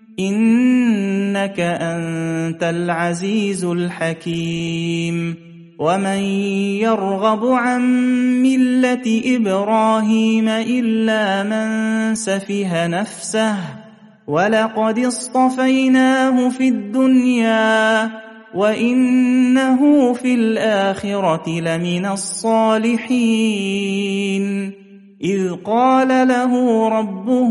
إنك أنت العزيز الحكيم ومن يرغب عن ملة إبراهيم إلا من سفه نفسه ولقد اصطفيناه في الدنيا وإنه في الآخرة لمن الصالحين إذ قال له ربه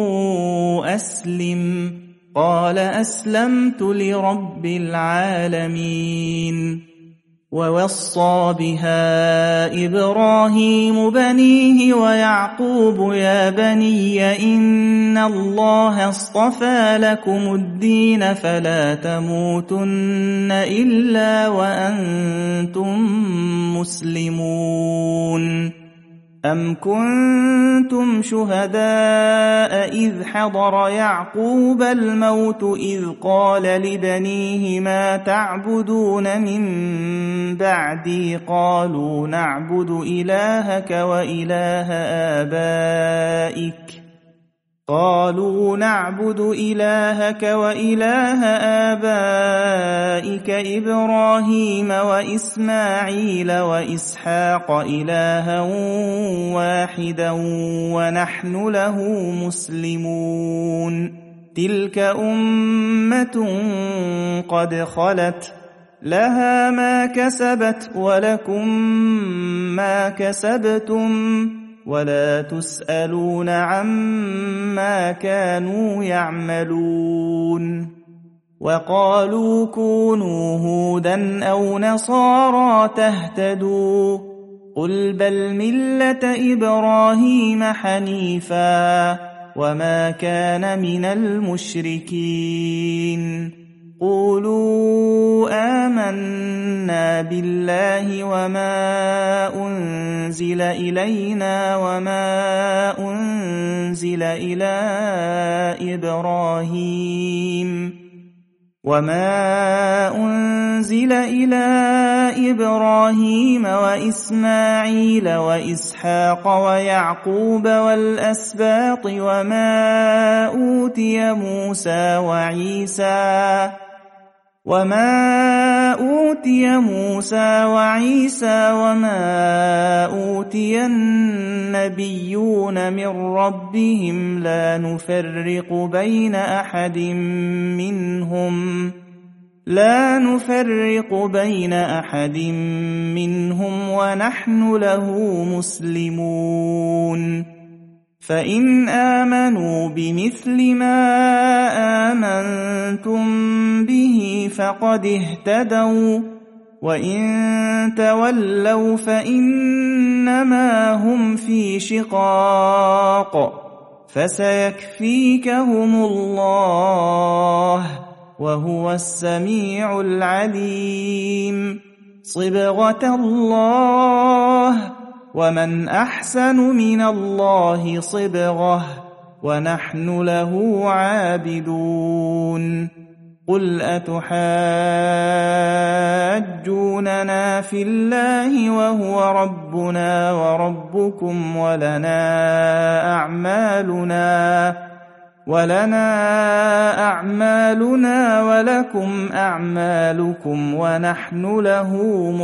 أسلم قال أسلمت لرب العالمين ووصى بها إبراهيم بنيه ويعقوب يا بني إن الله اصطفى لكم الدين فلا تموتن إلا وأنتم مسلمون أم كنتم شهداء إذ حضر يعقوب الموت إذ قال لبنيه ما تعبدون من بعدي قالوا نعبد إلهك وإله آبائك قالوا نعبد إلهك وإله آبائك إبراهيم وإسماعيل وإسحاق إلها واحدا ونحن له مسلمون تلك أمة قد خلت لها ما كسبت ولكم ما كسبتم ولا تسألون عما كانوا يعملون وقالوا كونوا هودا أو نصارى تهتدوا قل بل ملة إبراهيم حنيفا وما كان من المشركين قولوا آمنا بالله وما أنزل إلينا وما أنزل إلى إبراهيم وما أنزل إلى إبراهيم وإسماعيل وإسحاق ويعقوب والأسباط وما أوتي موسى وعيسى وما أوتي موسى وعيسى وما أوتي النبيون من ربهم لا نفرق بين أحد منهم لا نفرق بين أحد منهم ونحن له مسلمون فإن آمنوا بمثل ما آمنتم به فقد اهتدوا وإن تولوا فإنما هم في شقاق فسيكفيكهم الله وهو السميع العليم صبغة الله ومن أحسن من الله صبغة ونحن له عابدون قل أتحاجوننا في الله وهو ربنا وربكم ولنا أعمالنا ولنا أعمالنا ولكم أعمالكم ونحن له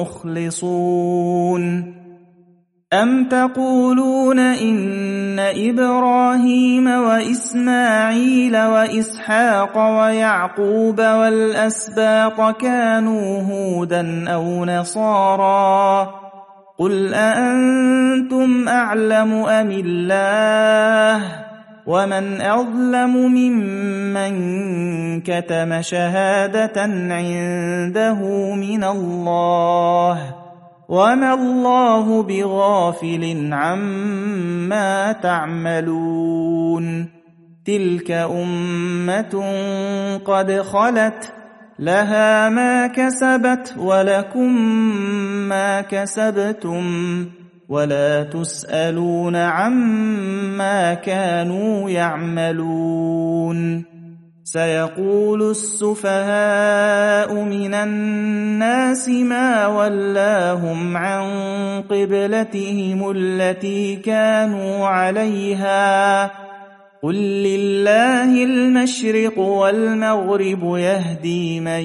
مخلصون أم تقولون إن إبراهيم وإسماعيل وإسحاق ويعقوب والأسباط كانوا هودا أو نصارى قل أأنتم أعلم أم الله ومن أظلم ممن كتم شهادة عنده من الله وما الله بغافل عما تعملون تلك أمة قد خلت لها ما كسبت ولكم ما كسبتم ولا تسألون عما كانوا يعملون سيقول السفهاء من الناس ما ولاهم عن قبلتهم التي كانوا عليها قل لله المشرق والمغرب يهدي من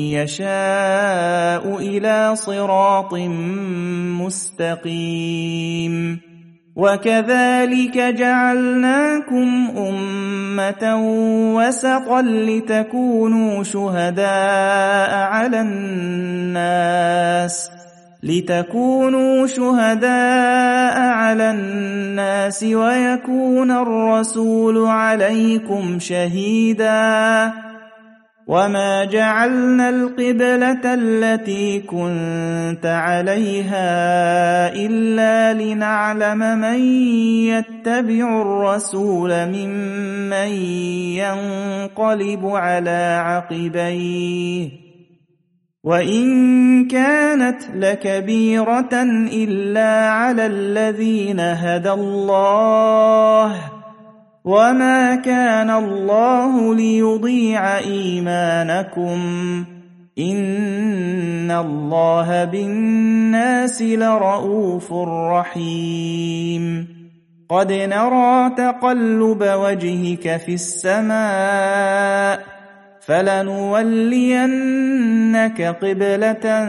يشاء إلى صراط مستقيم وكذلك جعلناكم أمة وسطا لتكونوا شهداء على الناس لتكونوا شهداء على الناس ويكون الرسول عليكم شهيدا وما جعلنا القبلة التي كنت عليها إلا لنعلم من يتبع الرسول ممن ينقلب على عقبيه وإن كانت لكبيرة إلا على الذين هدى الله وما كان الله ليضيع إيمانكم إن الله بالناس لرؤوف رحيم قد نرى تقلب وجهك في السماء فلنولينك قبلة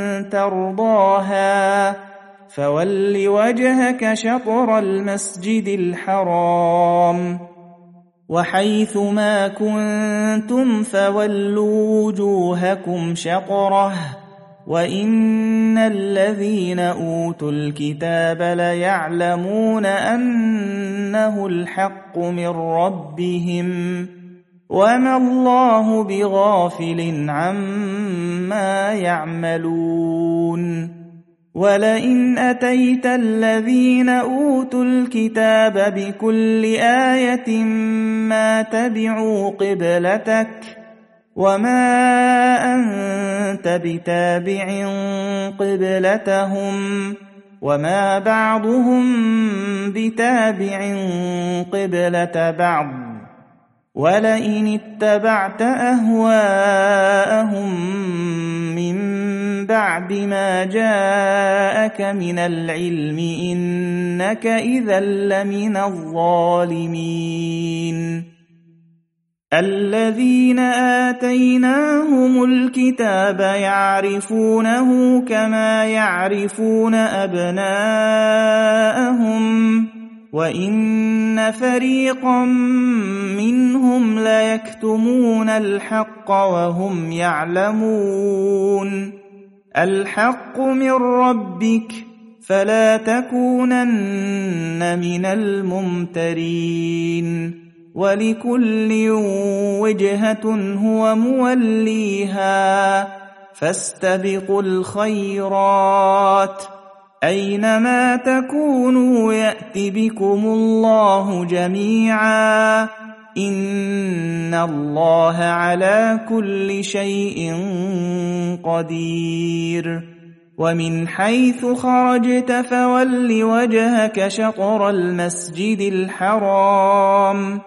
ترضاها فول وجهك شطر المسجد الحرام وحيث ما كنتم فولوا وجوهكم شطره وإن الذين أوتوا الكتاب ليعلمون أنه الحق من ربهم وما الله بغافل عما يعملون ولئن أتيت الذين أوتوا الكتاب بكل آية ما تبعوا قبلتك وما أنت بتابع قبلتهم وما بعضهم بتابع قبلة بعض ولئن اتبعت أهواءهم من بعد ما جاءك من العلم إنك إذا لمن الظالمين الذين آتيناهم الكتاب يعرفونه كما يعرفون أبناءهم وإن فريقا منهم ليكتمون الحق وهم يعلمون الحق من ربك فلا تكونن من الممترين ولكل وجهة هو موليها فاستبقوا الخيرات أينما تكونوا يأت بكم الله جميعا إن الله على كل شيء قدير ومن حيث خرجت فول وجهك شطر المسجد الحرام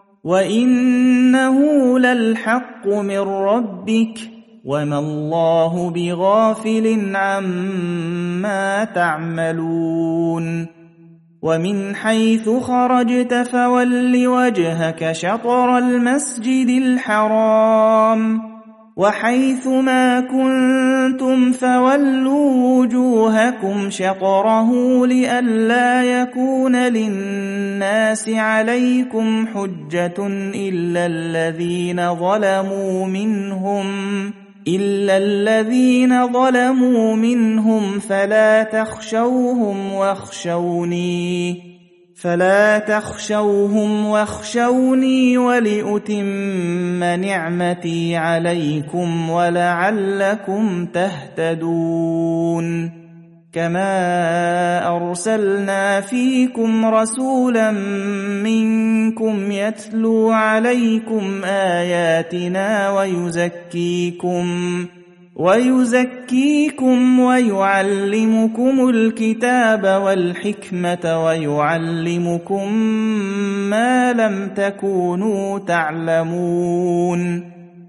وإنه للحق من ربك وما الله بغافل عما تعملون ومن حيث خرجت فول وجهك شطر المسجد الحرام وحيث ما كنتم فولوا وجوهكم شطره لئلا يكون للناس عليكم حجة إلا الذين ظلموا منهم إلا الذين ظلموا منهم فلا تخشوهم واخشوني فلا تخشوهم واخشوني ولأتم نعمتي عليكم ولعلكم تهتدون كما أرسلنا فيكم رسولا منكم يتلو عليكم آياتنا ويزكيكم ويزكيكم ويعلمكم الكتاب والحكمة ويعلمكم ما لم تكونوا تعلمون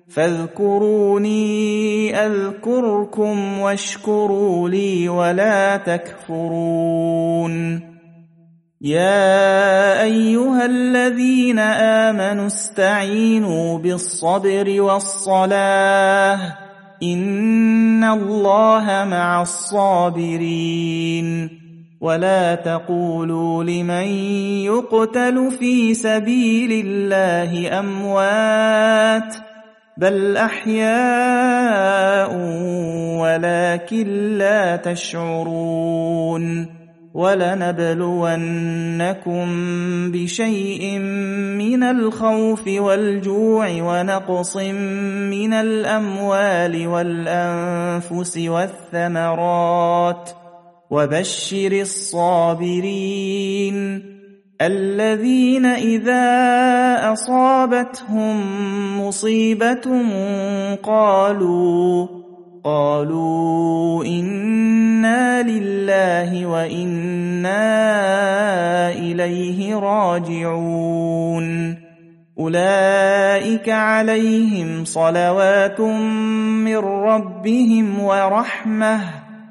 فاذكروني أذكركم واشكروا لي ولا تكفرون يا أيها الذين آمنوا استعينوا بالصبر والصلاة إن الله مع الصابرين ولا تقولوا لمن يقتل في سبيل الله أموات بل أحياء ولكن لا تشعرون ولنبلونكم بشيء من الخوف والجوع ونقص من الأموال والأنفس والثمرات وبشر الصابرين الذين إذا أصابتهم مصيبة قالوا قالوا إنا لله وإنا إليه راجعون أولئك عليهم صلوات من ربهم ورحمة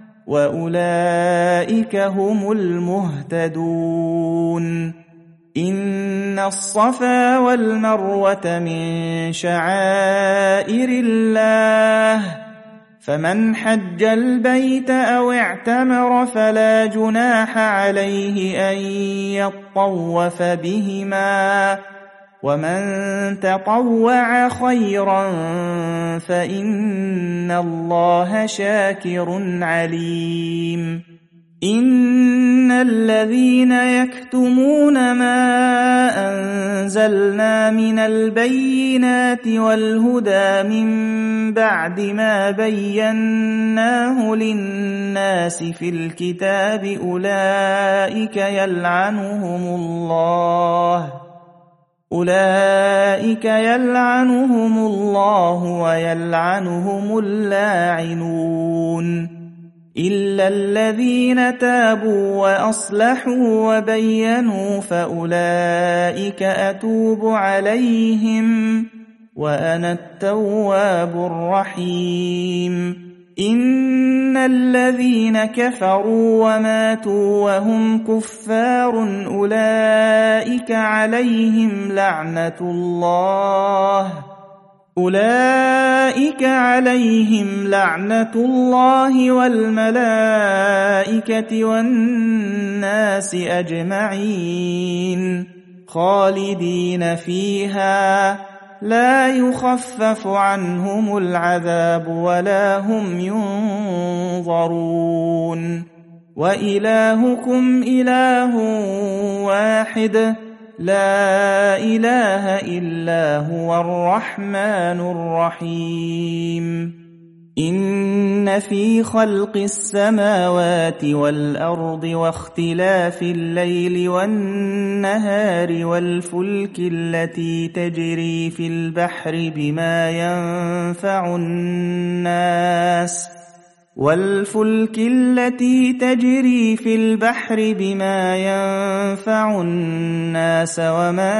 وأولئك هم المهتدون إن الصفا والمروة من شعائر الله فمن حج البيت أو اعتمر فلا جناح عليه أن يطوف بهما ومن تطوع خيرا فإن الله شاكر عليم إن الذين يكتمون ما أنزلنا من البينات والهدى من بعد ما بيناه للناس في الكتاب أولئك يلعنهم الله أولئك يلعنهم الله ويلعنهم اللاعنون إلا الذين تابوا وأصلحوا وبينوا فأولئك أتوب عليهم وأنا التواب الرحيم إن الذين كفروا وماتوا وهم كفار أولئك عليهم لعنة الله أولئك عليهم لعنة الله والملائكة والناس أجمعين خالدين فيها لا يخفف عنهم العذاب ولا هم ينظرون وإلهكم إله واحد لا إله إلا هو الرحمن الرحيم إن في خلق السماوات والأرض واختلاف الليل والنهار والفلك التي تجري في البحر بما ينفع الناس والفلك التي تجري في البحر بما ينفع الناس وما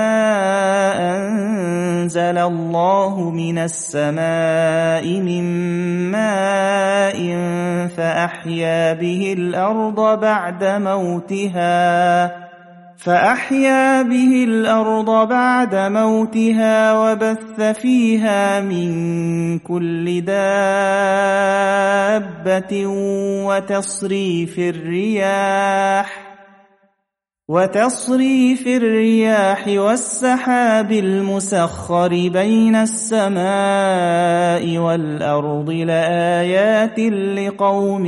أنزل الله من السماء من ماء فأحيا به الأرض بعد موتها فأحيا به الأرض بعد موتها وبث فيها من كل دابة وتصريف الرياح وتصريف الرياح والسحاب المسخر بين السماء والأرض لآيات لقوم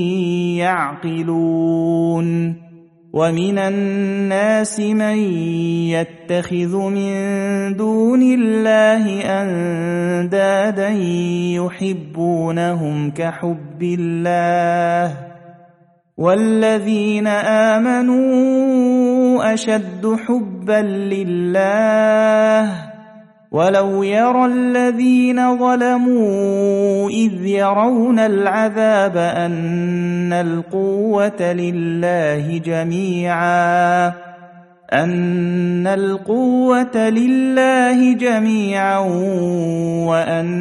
يعقلون ومن الناس من يتخذ من دون الله أندادا يحبونهم كحب الله والذين آمنوا أشد حبا لله ولو يرى الذين ظلموا إذ يرون العذاب أن القوة لله جميعا أن القوة لله جميعا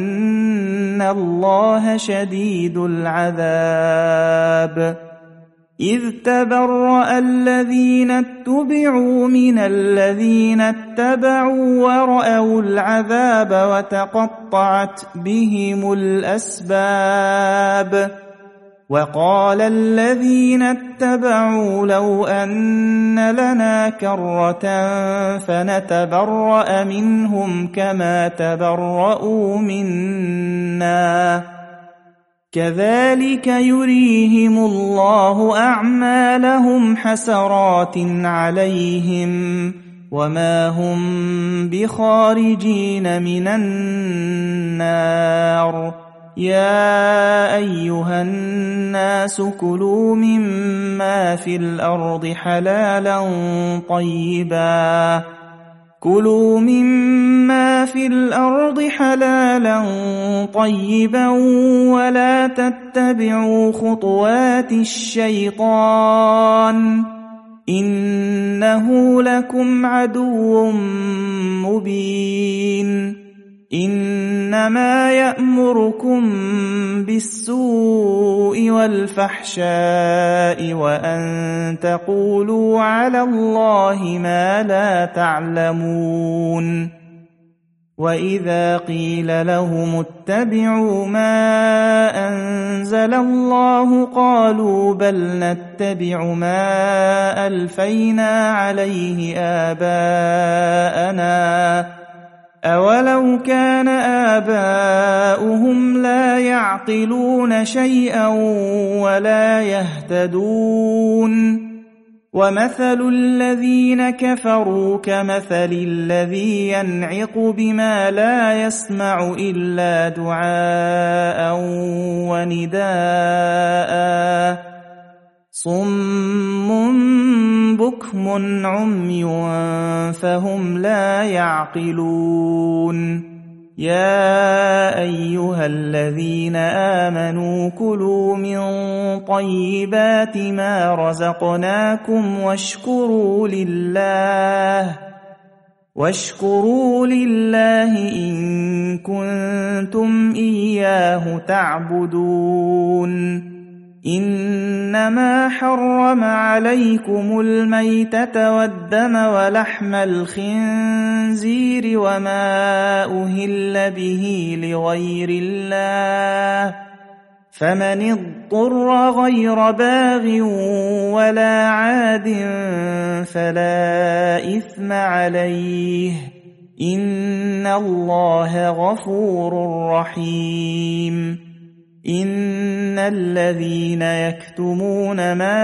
وأن الله شديد العذاب إذ تبرأ الذين اتبعوا من الذين اتبعوا ورأوا العذاب وتقطعت بهم الأسباب وقال الذين اتبعوا لو أن لنا كرة فنتبرأ منهم كما تبرؤوا منا كذلك يريهم الله أعمالهم حسرات عليهم وما هم بخارجين من النار يا أيها الناس كلوا مما في الأرض حلالا طيبا كلوا مما في الأرض حلالا طيبا ولا تتبعوا خطوات الشيطان إنه لكم عدو مبين إنما يأمركم بالسوء والفحشاء وأن تقولوا على الله ما لا تعلمون وإذا قيل لهم اتبعوا ما أنزل الله قالوا بل نتبع ما ألفينا عليه آباءنا أولو كان آباؤهم لا يعقلون شيئا ولا يهتدون ومثل الذين كفروا كمثل الذي ينعق بما لا يسمع إلا دعاء ونداء صم بكم عمي فهم لا يعقلون يا أيها الذين آمنوا كلوا من طيبات ما رزقناكم واشكروا لله واشكروا لله إن كنتم إياه تعبدون إنما حرم عليكم الميتة والدم ولحم الخنزير وما أهل به لغير الله فمن اضطر غير باغ ولا عاد فلا إثم عليه إن الله غفور رحيم إن الذين يكتمون ما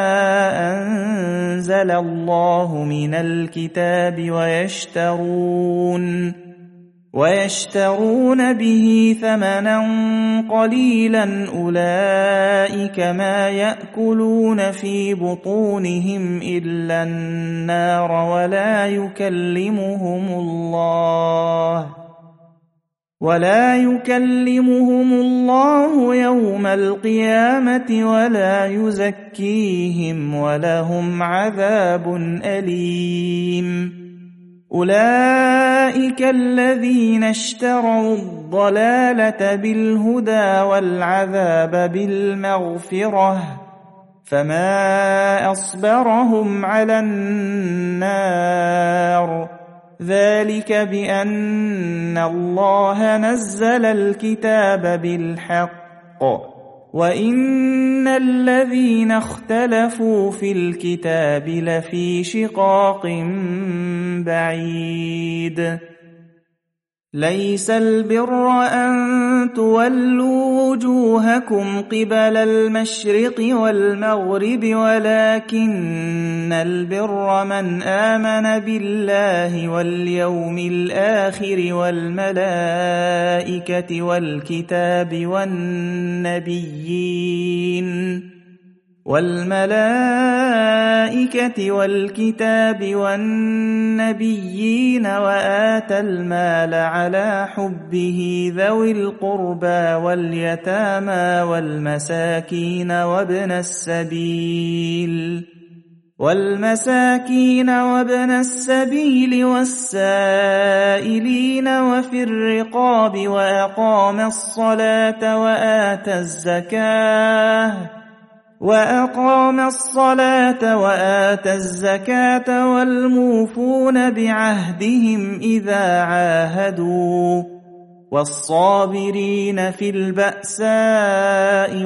أنزل الله من الكتاب ويشترون ويشترون به ثمنا قليلا أولئك ما يأكلون في بطونهم إلا النار ولا يكلمهم الله ولا يكلمهم الله يوم القيامة ولا يزكيهم ولهم عذاب أليم أولئك الذين اشتروا الضلالة بالهدى والعذاب بالمغفرة فما أصبرهم على النار ذلك بأن الله نزل الكتاب بالحق وإن الذين اختلفوا في الكتاب لفي شقاق بعيد ليس البر أن تولوا وجوهكم قبل المشرق والمغرب ولكن البر من آمن بالله واليوم الآخر والملائكة والكتاب والنبيين والملائكة والكتاب والنبيين وآتى المال على حبه ذوي القربى واليتامى والمساكين وابن السبيل والمساكين وابن السبيل والسائلين وفي الرقاب وأقام الصلاة وآتى الزكاة وأقام الصلاة وآتى الزكاة والموفون بعهدهم إذا عاهدوا والصابرين في البأساء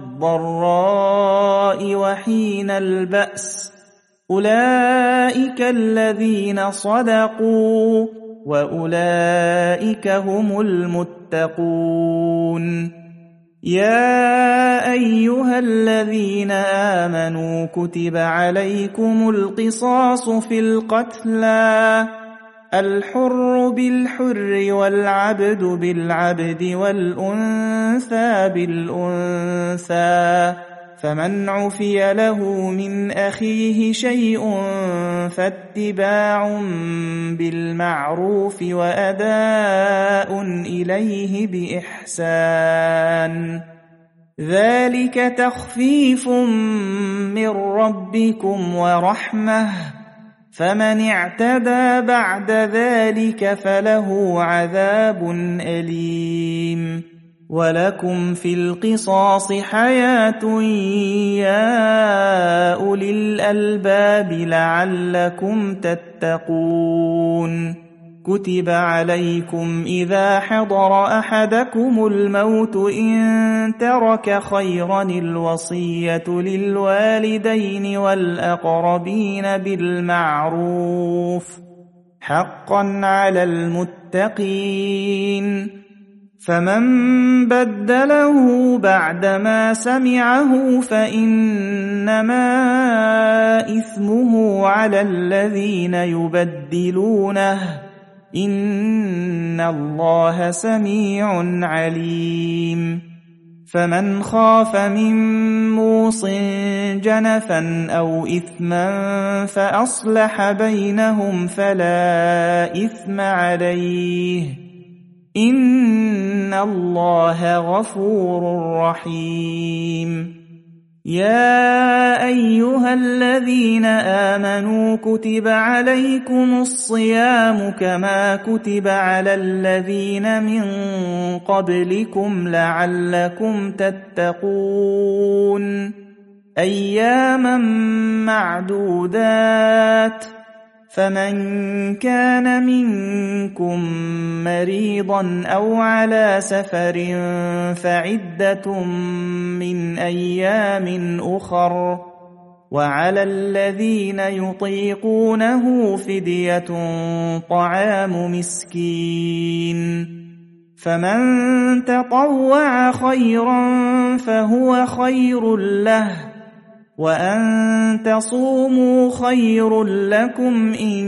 والضراء وحين البأس أولئك الذين صدقوا وأولئك هم المتقون. يا أيها الذين آمنوا كتب عليكم القصاص في القتلى الحر بالحر والعبد بالعبد والأنثى بالأنثى فمن عفي له من أخيه شيء فاتباع بالمعروف وأداء إليه بإحسان ذلك تخفيف من ربكم ورحمة فمن اعتدى بعد ذلك فله عذاب أليم. ولكم في القصاص حياة يا أولي الألباب لعلكم تتقون. كتب عليكم إذا حضر أحدكم الموت إن ترك خيرا الوصية للوالدين والأقربين بالمعروف حقا على المتقين. فمن بدله بعدما سمعه فإنما إثمه على الذين يبدلونه إن الله سميع عليم. فمن خاف من موص جنفا أو إثما فأصلح بينهم فلا إثم عليه إن الله غفور رحيم. يا أيها الذين آمنوا كتب عليكم الصيام كما كتب على الذين من قبلكم لعلكم تتقون أياما معدودات فمن كان منكم مريضا أو على سفر فعدة من أيام أخر وعلى الذين يطيقونه فدية طعام مسكين فمن تطوع خيرا فهو خير له وأن تصوموا خير لكم إن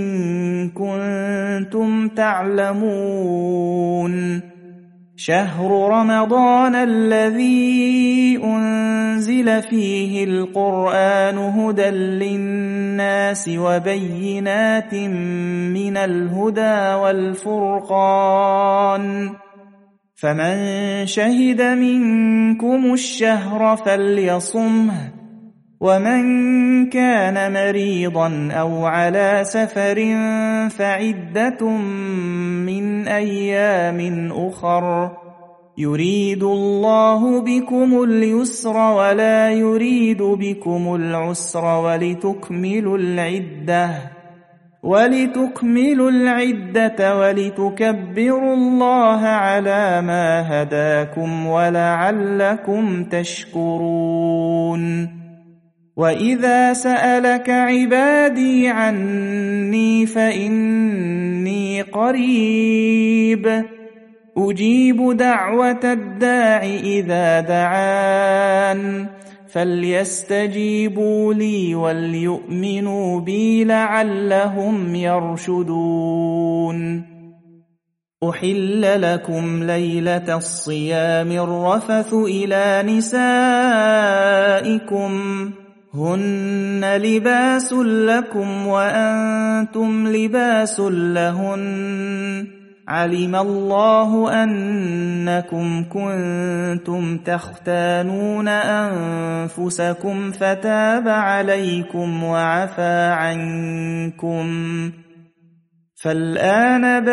كنتم تعلمون. شهر رمضان الذي أنزل فيه القرآن هدى للناس وبينات من الهدى والفرقان فمن شهد منكم الشهر فليصمه ومن كان مريضا أو على سفر فعدة من أيام أخر يريد الله بكم اليسر ولا يريد بكم العسر ولتكملوا العدة ولتكملوا العدة ولتكبروا الله على ما هداكم ولعلكم تشكرون. وإذا سألك عبادي عني فإني قريب أجيب دعوة الداع إذا دعان فليستجيبوا لي وليؤمنوا بي لعلهم يرشدون. أحل لكم ليلة الصيام الرفث إلى نسائكم هن لباس لكم وأنتم لباس لهن علم الله أنكم كنتم تختانون أنفسكم فتاب عليكم وعفى عنكم فالآن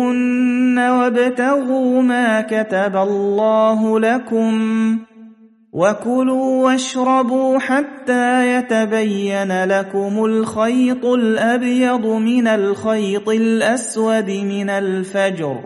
باشروهن وابتغوا ما كتب الله لكم وكلوا واشربوا حتى يتبين لكم الخيط الأبيض من الخيط الأسود من الفجر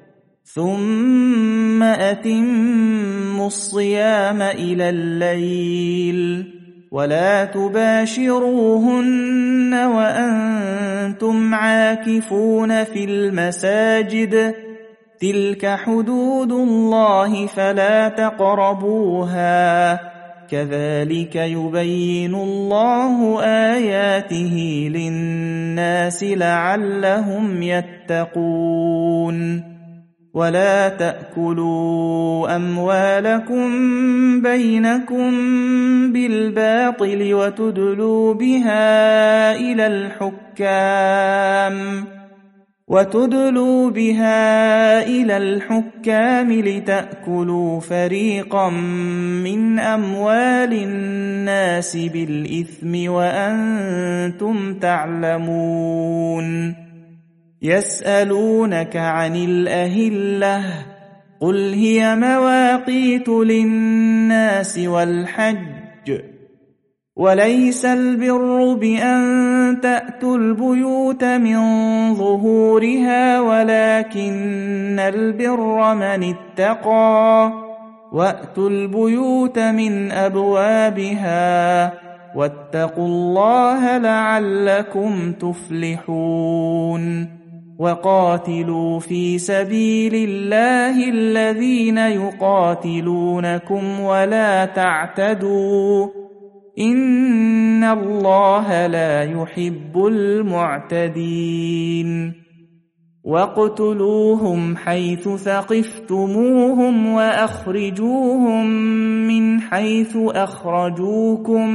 ثم أتموا الصيام إلى الليل ولا تباشروهن وأنتم عاكفون في المساجد تلك حدود الله فلا تقربوها كذلك يبين الله آياته للناس لعلهم يتقون ولا تأكلوا أموالكم بينكم بالباطل وتدلوا بها إلى الحكام وتدلوا بها إلى الحكام لتأكلوا فريقا من أموال الناس بالإثم وأنتم تعلمون يسألونك عن الأهلة قل هي مواقيت للناس والحج وليس البر بأن تأتوا البيوت من ظهورها ولكن البر من اتقى وأتوا البيوت من أبوابها واتقوا الله لعلكم تفلحون وقاتلوا في سبيل الله الذين يقاتلونكم ولا تعتدوا إن الله لا يحب المعتدين واقتلوهم حيث ثقفتموهم وأخرجوهم من حيث أخرجوكم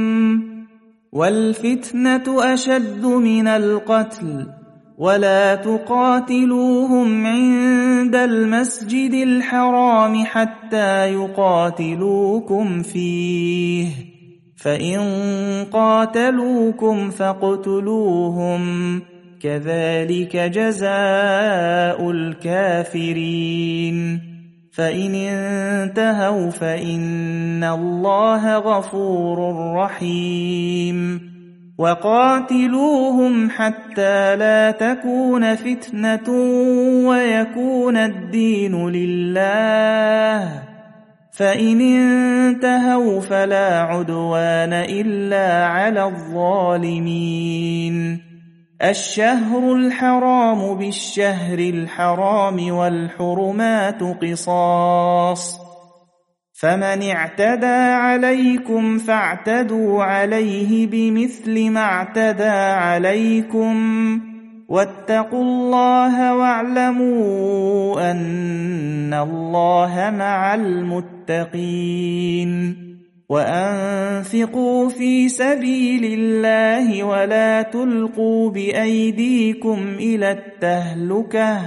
والفتنة أشد من القتل ولا تقاتلوهم عند المسجد الحرام حتى يقاتلوكم فيه فإن قاتلوكم فاقتلوهم كذلك جزاء الكافرين فإن انتهوا فإن الله غفور رحيم وقاتلوهم حتى لا تكون فتنة ويكون الدين لله فإن انتهوا فلا عدوان إلا على الظالمين الشهر الحرام بالشهر الحرام والحرمات قصاص فمن اعتدى عليكم فاعتدوا عليه بمثل ما اعتدى عليكم واتقوا الله واعلموا أن الله مع المتقين وأنفقوا في سبيل الله ولا تلقوا بأيديكم إلى التهلكة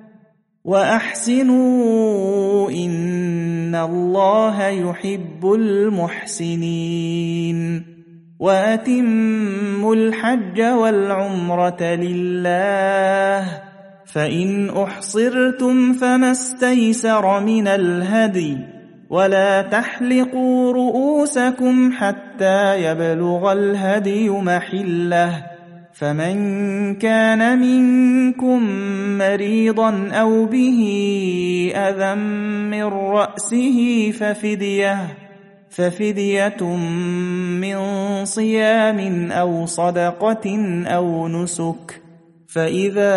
وأحسنوا إن الله يحب المحسنين وأتموا الحج والعمرة لله فإن أحصرتم فما استيسر من الهدي ولا تحلقوا رؤوسكم حتى يبلغ الهدي محله فمن كان منكم مريضا أو به أذى من رأسه ففدية ففدية من صيام أو صدقة أو نسك فإذا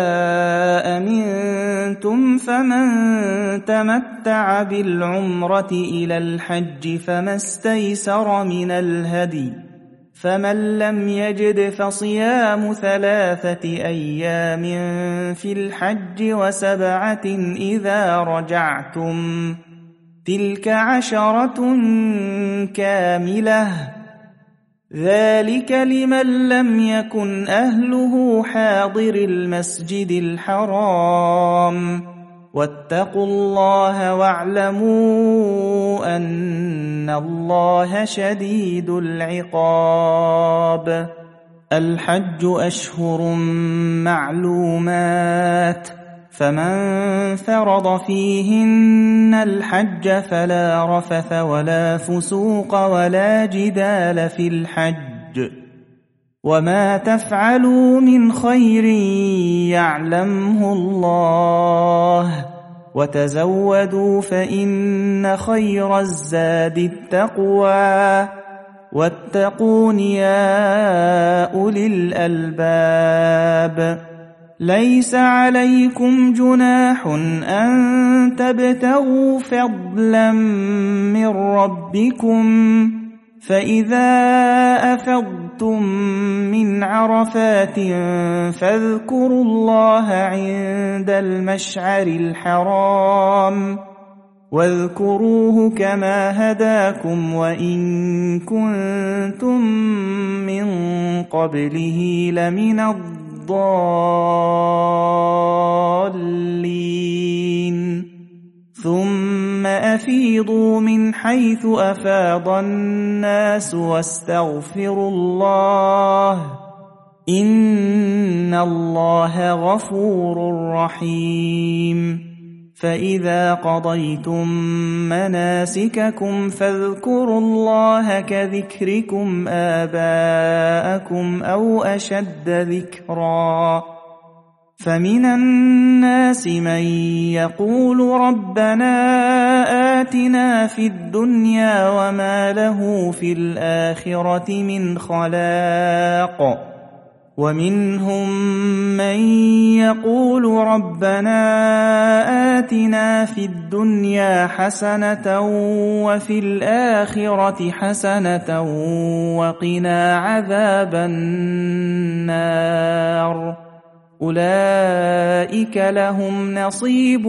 أمنتم فمن تمتع بالعمرة إلى الحج فما استيسر من الهدي فمن لم يجد فصيام ثلاثة أيام في الحج وسبعة إذا رجعتم تلك عشرة كاملة ذلك لمن لم يكن أهله حاضر المسجد الحرام واتقوا الله واعلموا أن الله شديد العقاب الحج أشهر معلومات فمن فرض فيهن الحج فلا رفث ولا فسوق ولا جدال في الحج، وما تفعلوا من خير يعلمه الله، وتزودوا فإن خير الزاد التقوى، واتقون يا أولي الألباب. ليس عليكم جناح أن تبتغوا فضلا من ربكم، فإذا أفضتم من عرفات فاذكروا الله عند المشعر الحرام، واذكروه كما هداكم وإن كنتم من قبله لمن الضالين. ثم أفيضوا من حيث أفاض الناس واستغفروا الله، إن الله غفور رحيم. فإذا قضيتم مناسككم فاذكروا الله كذكركم آباءكم أو أشد ذكرا. فمن الناس من يقول ربنا آتنا في الدنيا وما له في الآخرة من خلاق، ومنهم من يقول ربنا آتنا في الدنيا حسنة وفي الآخرة حسنة وقنا عذاب النار. أولئك لهم نصيب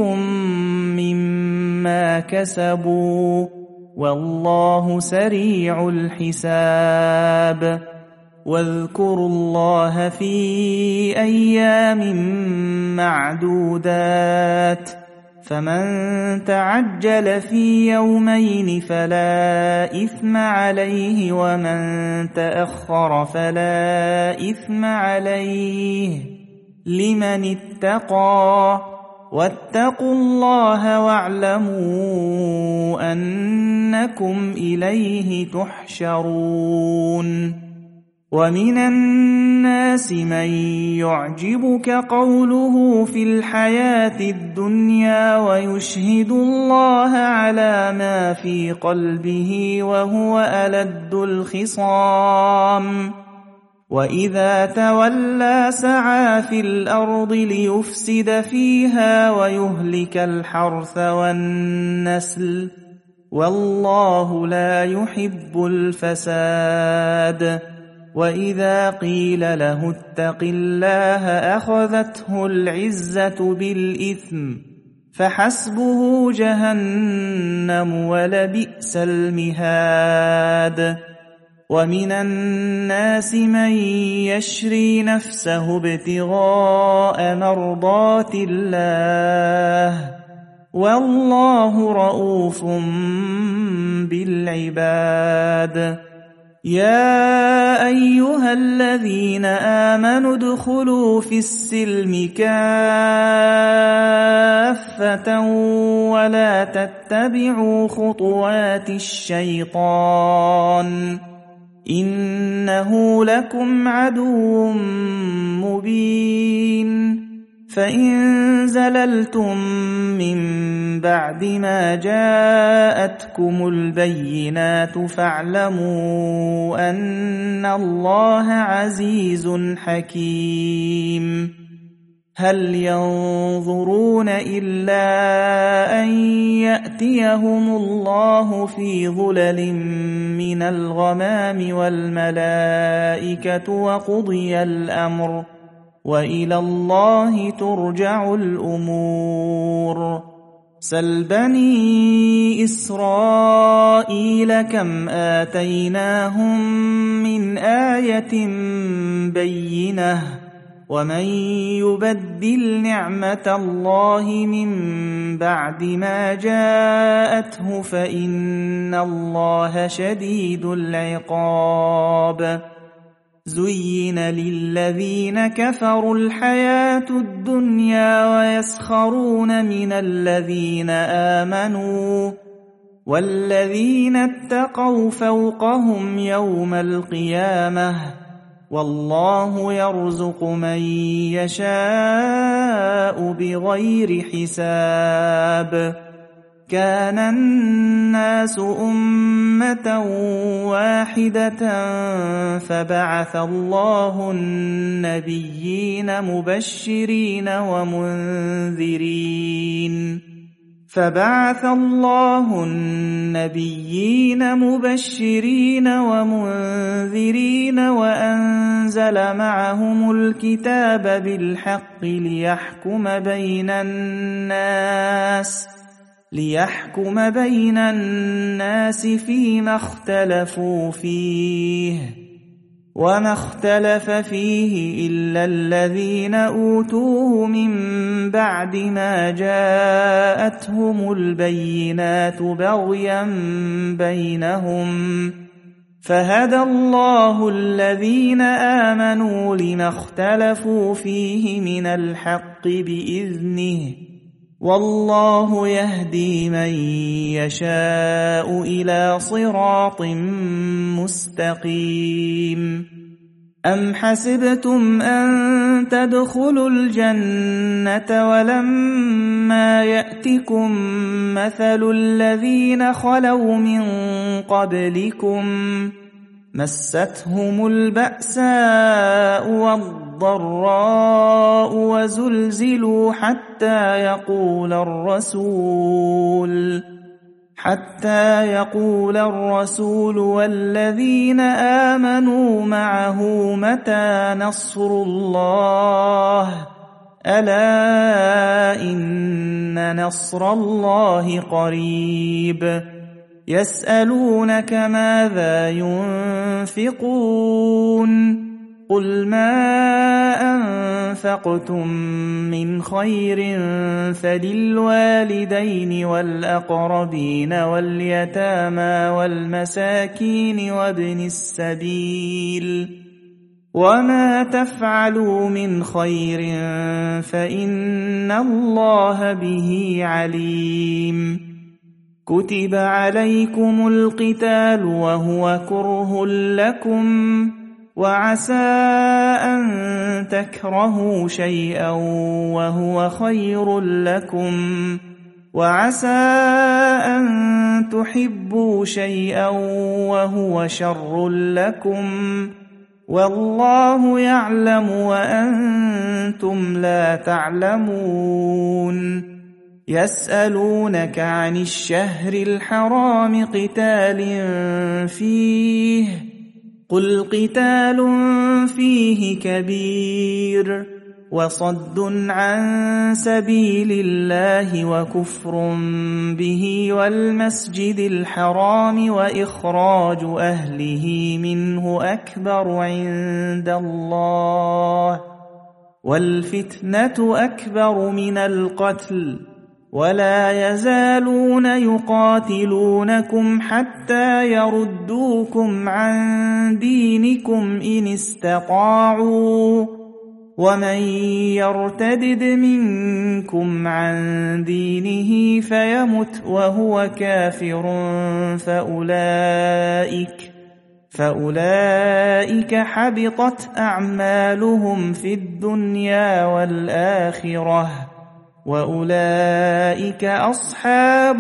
مما كسبوا والله سريع الحساب. واذكروا الله في أيام معدودات، فمن تعجل في يومين فلا إثم عليه، ومن تأخر فلا إثم عليه لمن اتقى. واتقوا الله واعلموا أنكم إليه تحشرون. ومن الناس من يعجبك قوله في الحياة الدنيا ويشهد الله على ما في قلبه وهو ألد الخصام، وإذا تولى سعى في الأرض ليفسد فيها ويهلك الحرث والنسل، والله لا يحب الفساد. وإذا قيل له اتق الله أخذته العزة بالإثم، فحسبه جهنم ولبئس المهاد. ومن الناس من يشري نفسه ابتغاء مرضات الله، والله رؤوف بالعباد. يا أيها الذين آمنوا ادخلوا في السلم كافة ولا تتبعوا خطوات الشيطان، إنه لكم عدو مبين. فإن زللتم من بعد ما جاءتكم البينات فاعلموا أن الله عزيز حكيم. هل ينظرون إلا أن يأتيهم الله في ظلل من الغمام والملائكة وقضي الأمر، وإلى الله ترجع الأمور. سل بني إسرائيل كم آتيناهم من آية بينة، ومن يبدل نعمة الله من بعد ما جاءته فإن الله شديد العقاب. زين للذين كفروا الحياة الدنيا ويسخرون من الذين آمنوا والذين اتقوا فوقهم يوم القيامة والله يرزق من يشاء بغير حساب. كان الناس أمة واحدة فبعث الله النبيين مبشرين ومنذرين فبعث الله النبيين مبشرين ومنذرين وأنزل معهم الكتاب بالحق ليحكم بين الناس ليحكم بين الناس فيما اختلفوا فيه وما اختلف فيه إلا الذين أوتوه من بعد ما جاءتهم البينات بغيا بينهم فهدى الله الذين آمنوا لما اختلفوا فيه من الحق بإذنه والله يهدي من يشاء إلى صراط مستقيم. أم حسبتم أن تدخلوا الجنة ولما يأتكم مثل الذين خلوا من قبلكم مستهم البأساء والضراء وزلزلوا حتى يقول الرسول حتى يقول الرسول والذين آمنوا معه متى نصر الله ألا إن نصر الله قريب. يسألونك ماذا ينفقون قل ما أنفقتم من خير فللوالدين والأقربين واليتامى والمساكين وابن السبيل وما تفعلوا من خير فإن الله به عليم. كتب عليكم القتال وهو كره لكم وعسى أن تكرهوا شيئا وهو خير لكم وعسى أن تحبوا شيئا وهو شر لكم والله يعلم وأنتم لا تعلمون. يسألونك عن الشهر الحرام قتال فيه قل قتال فيه كبير وصد عن سبيل الله وكفر به والمسجد الحرام وإخراج أهله منه أكبر عند الله والفتنة أكبر من القتل ولا يزالون يقاتلونكم حتى يردوكم عن دينكم إن استطاعوا ومن يرتدد منكم عن دينه فيمت وهو كافر فأولئك فأولئك حبطت أعمالهم في الدنيا والآخرة وأولئك أصحاب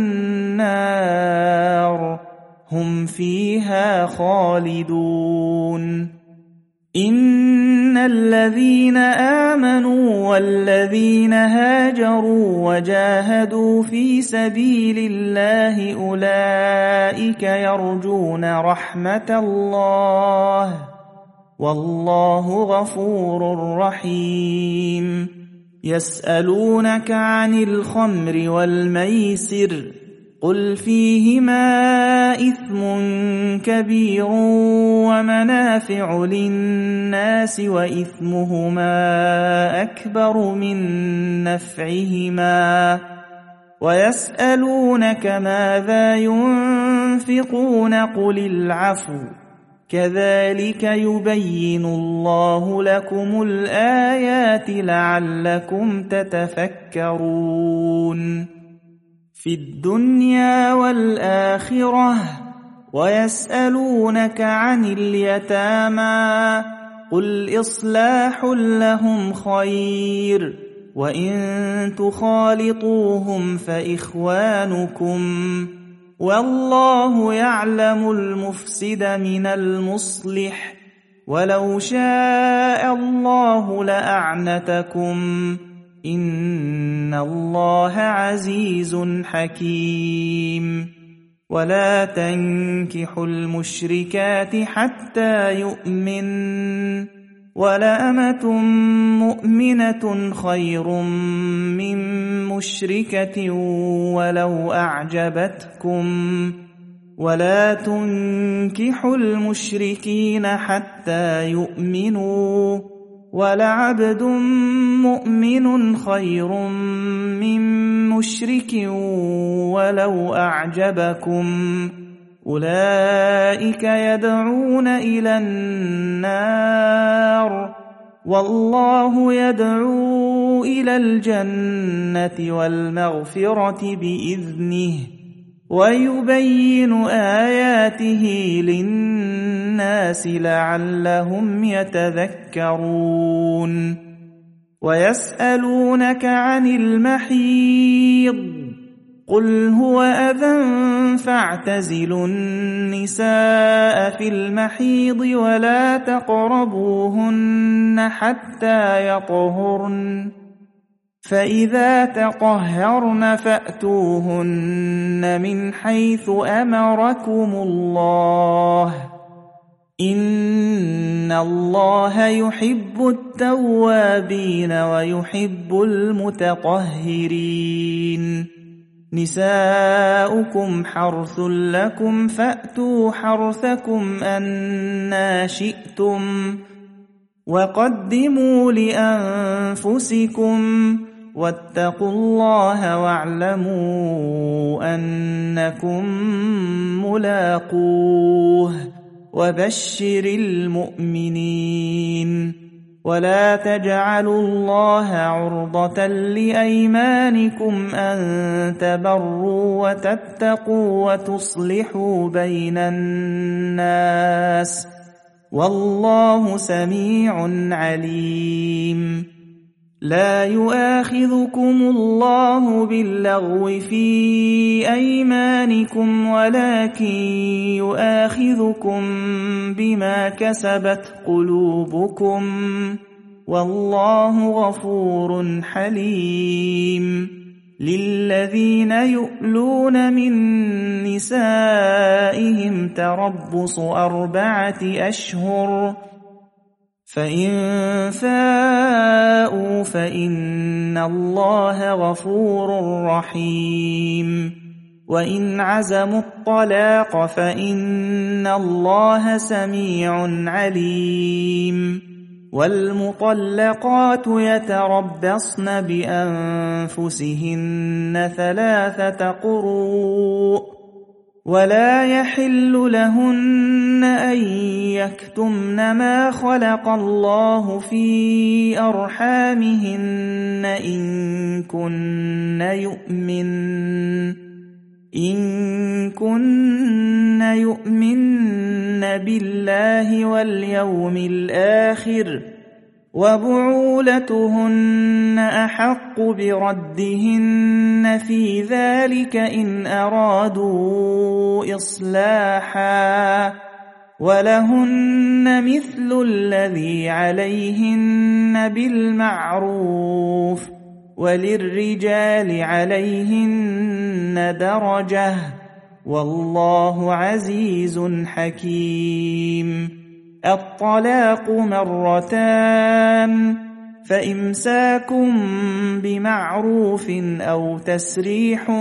النار هم فيها خالدون. إن الذين آمنوا والذين هاجروا وجاهدوا في سبيل الله أولئك يرجون رحمة الله والله غفور رحيم. يسألونك عن الخمر والميسر قل فيهما إثم كبير ومنافع للناس وإثمهما أكبر من نفعهما ويسألونك ماذا ينفقون قل العفو كذلك يبين الله لكم الآيات لعلكم تتفكرون في الدنيا والآخرة. ويسألونك عن اليتامى قل إصلاح لهم خير وإن تخالطوهم فإخوانكم والله يعلم المفسد من المصلح ولو شاء الله لأعنتكم إن الله عزيز حكيم. ولا تنكحوا المشركات حتى يؤمن ولأمة مؤمنة خير من مشركة ولو أعجبتكم ولا تنكحوا المشركين حتى يؤمنوا ولعبد مؤمن خير من مشرك ولو أعجبكم أولئك يدعون إلى النار والله يدعو إلى الجنة والمغفرة بإذنه ويبين آياته للناس لعلهم يتذكرون. ويسألونك عن المحيض قل هو أذى فاعتزلوا النساء في المحيض ولا تقربوهن حتى يطهرن فإذا تطهرن فأتوهن من حيث أمركم الله إن الله يحب التوابين ويحب المتطهرين. نساؤكم حرث لكم فأتوا حرثكم أنى شئتم وقدموا لأنفسكم واتقوا الله واعلموا أنكم ملاقوه وبشر المؤمنين. ولا تجعلوا الله عرضة لأيمانكم أن تبروا وتتقوا وتصلحوا بين الناس والله سميع عليم. لا يؤاخذكم الله باللغو في أيمانكم ولكن يؤاخذكم بما كسبت قلوبكم والله غفور حليم. للذين يؤلون من نسائهم تربص أربعة أشهر فإن فاءوا فإن الله غفور رحيم. وإن عزموا الطلاق فإن الله سميع عليم. والمطلقات يتربصن بأنفسهن ثلاثة قروء ولا يحل لهن أن يكتمن ما خلق الله في أرحامهن إن كن يؤمن إن كن يؤمن بالله واليوم الآخر وبعولتهن أحق بردهن في ذلك إن أرادوا إصلاحا ولهن مثل الذي عليهن بالمعروف وللرجال عليهن درجة والله عزيز حكيم. الطلاق مرتان فإمساكم بمعروف أو تسريح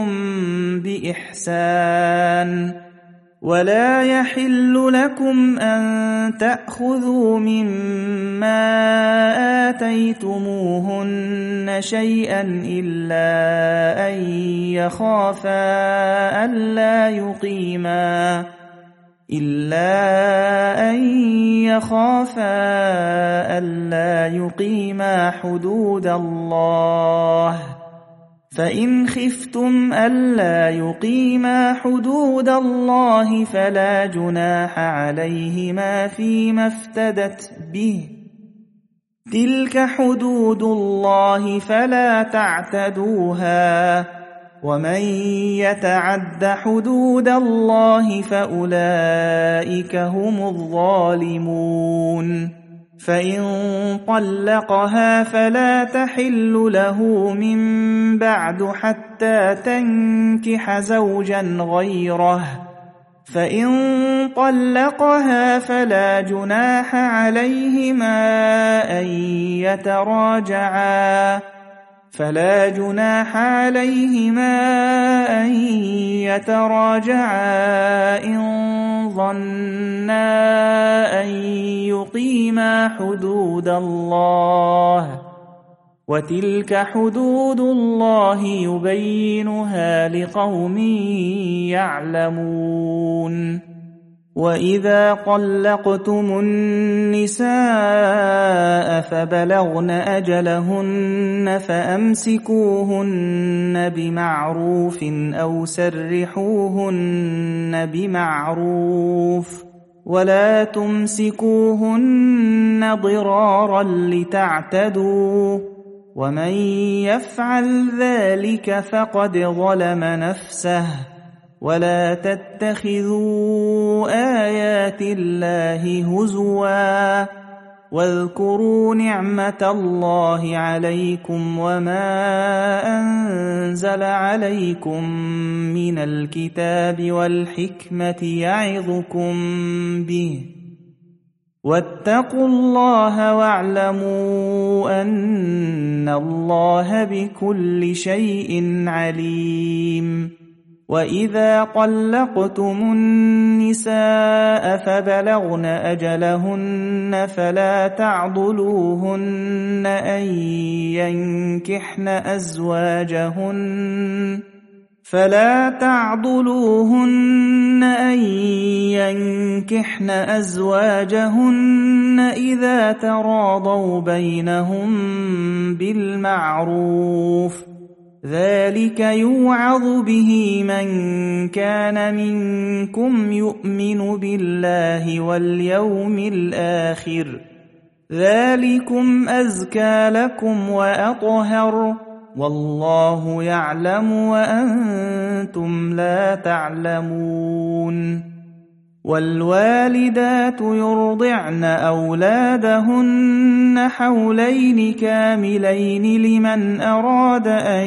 بإحسان. ولا يحل لكم أن تأخذوا مما آتيتموهن شيئا إلا أن يخافا ألا يقيما إلا أن يخافا ألا يقيما حدود الله، فإن خفتم ألا يقيما حدود الله فلا جناح عليهما فيما افتدت به، تلك حدود الله فلا تعتدوها، ومن يتعد حدود الله فأولئك هم الظالمون. فإن طلقها فلا تحل له من بعد حتى تنكح زوجا غيره، فإن طلقها فلا جناح عليهما أن يتراجعا فلا جناح عليهما أن يتراجعا إن ظنا أن يقيما حدود الله، وتلك حدود الله يبينها لقوم يعلمون. وإذا طلقتم النساء فبلغن أجلهن فأمسكوهن بمعروف أو سرحوهن بمعروف، ولا تمسكوهن ضرارا لتعتدوا، ومن يفعل ذلك فقد ظلم نفسه. ولا تتخذوا آيات الله هزوا، واذكروا نعمة الله عليكم وما أنزل عليكم من الكتاب والحكمة يعظكم به، واتقوا الله واعلموا أن الله بكل شيء عليم. وإذا طلقتم النساء فبلغن أجلهن فلا تعضلوهن أن ينكحن أزواجهن فلا تعضلوهن أن ينكحن أزواجهن إذا تراضوا بينهم بالمعروف، ذلك يوعظ به من كان منكم يؤمن بالله واليوم الآخر، ذلكم أزكى لكم وأطهر، والله يعلم وأنتم لا تعلمون. والوالدات يرضعن أولادهن حولين كاملين لمن أراد أن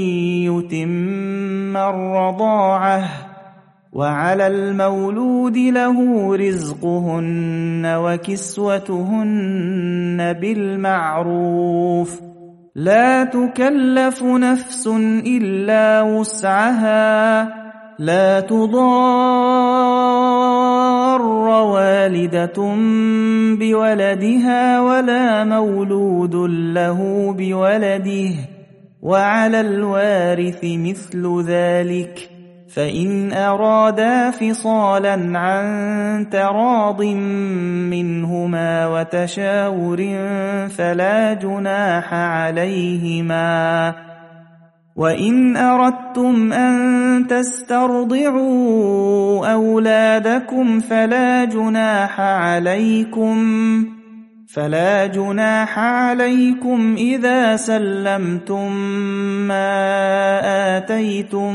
يتم الرضاعة، وعلى المولود له رزقهن وكسوتهن بالمعروف، لا تكلف نفس إلا وسعها، لا تضار والدة بولدها ولا مولود له بولده، وعلى الوارث مثل ذلك، فإن أرادا فصالا عن تراض منهما وتشاور فلا جناح عليهما. وإن أردتم أن تسترضعوا أولادكم فلا جناح عليكم فلا جناح عليكم إذا سلمتم ما آتيتم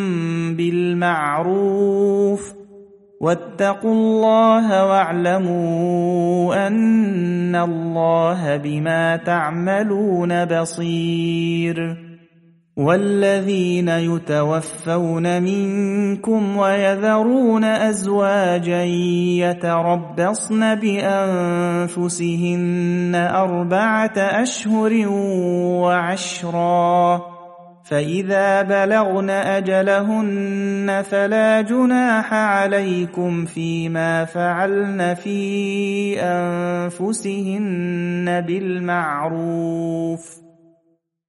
بالمعروف، واتقوا الله واعلموا أن الله بما تعملون بصير. والذين يتوفون منكم ويذرون أزواجا يتربصن بأنفسهن أربعة أشهر وعشرا، فإذا بلغن أجلهن فلا جناح عليكم فيما فعلن في أنفسهن بالمعروف،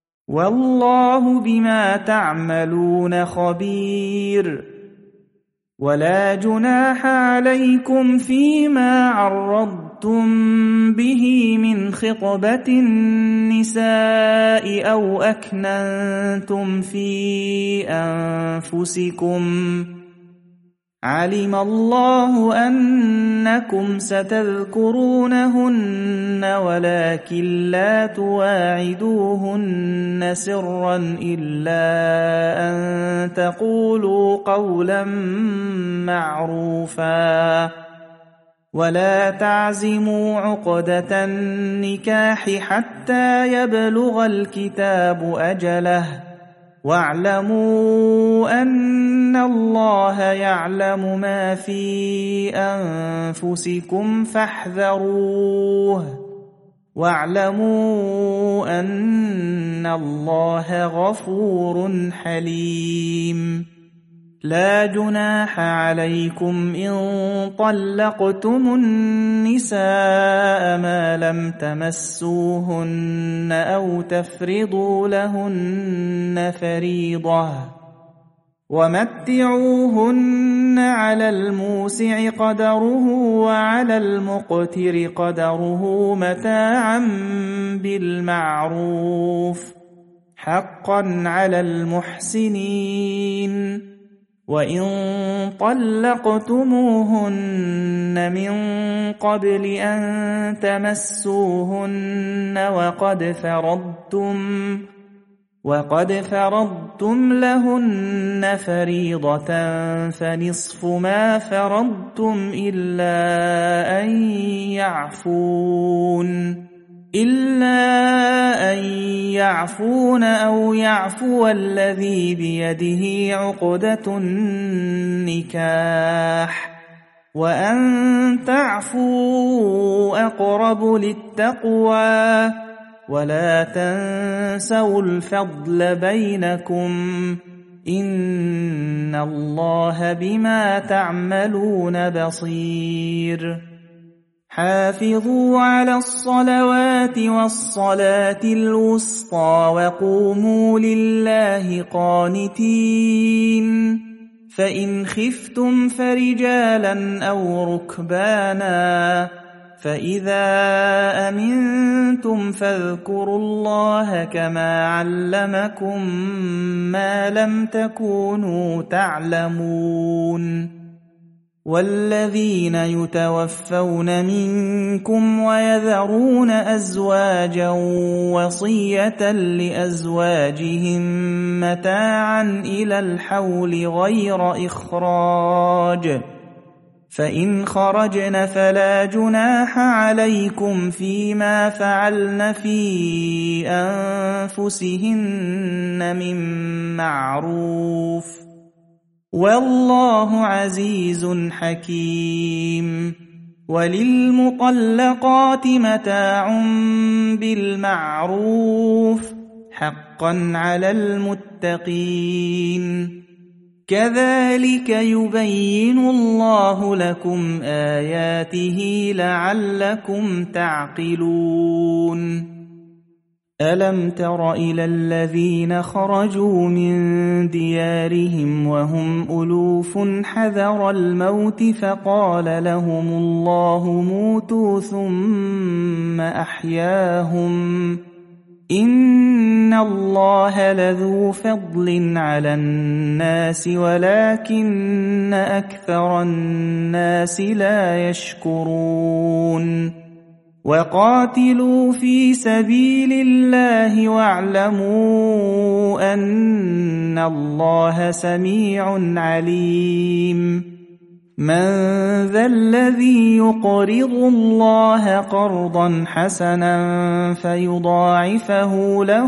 والله بما تعملون خبير. ولا جناح عليكم فيما عرضتم به من خطبة النساء أو أكننتم في أنفسكم علم الله أنكم ستذكرونهن ولكن لا تواعدوهن سرا إلا أن تقولوا قولا معروفا ولا تعزموا عقدة النكاح حتى يبلغ الكتاب أجله واعلموا أن الله يعلم ما في أنفسكم فاحذروه واعلموا أن الله غفور حليم لا جناح عليكم إن طلقتم النساء ما لم تمسوهن أو تفرضوا لهن فريضة ومتعوهن على الموسع قدره وعلى المقتر قدره متاعا بالمعروف حقا على المحسنين وإن طلقتموهن من قبل أن تمسوهن وقد فرضتم وقد فرضتم لهن فريضة فنصف ما فرضتم إلا أن يعفون إلا أن يعفون أو يعفو الذي بيده عقدة النكاح وأن تعفوا أقرب للتقوى ولا تنسوا الفضل بينكم إن الله بما تعملون بصير حافظوا على الصلوات والصلاة الوسطى وقوموا لله قانتين فإن خفتم فرجالا أو ركبانا فإذا أمنتم فاذكروا الله كما علمكم ما لم تكونوا تعلمون والذين يتوفون منكم ويذرون أزواجا وصية لأزواجهم متاعا إلى الحول غير إخراج فإن خرجن فلا جناح عليكم فيما فعلن في أنفسهن من معروف والله عزيز حكيم وللمطلقات متاع بالمعروف حقا على المتقين كذلك يبين الله لكم آياته لعلكم تعقلون ألم تر إلى الذين خرجوا من ديارهم وهم ألوف حذر الموت فقال لهم الله موتوا ثم أحياهم إن الله لذو فضل على الناس ولكن أكثر الناس لا يشكرون وقاتلوا في سبيل الله واعلموا أن الله سميع عليم من ذا الذي يقرض الله قرضا حسنا فيضاعفه له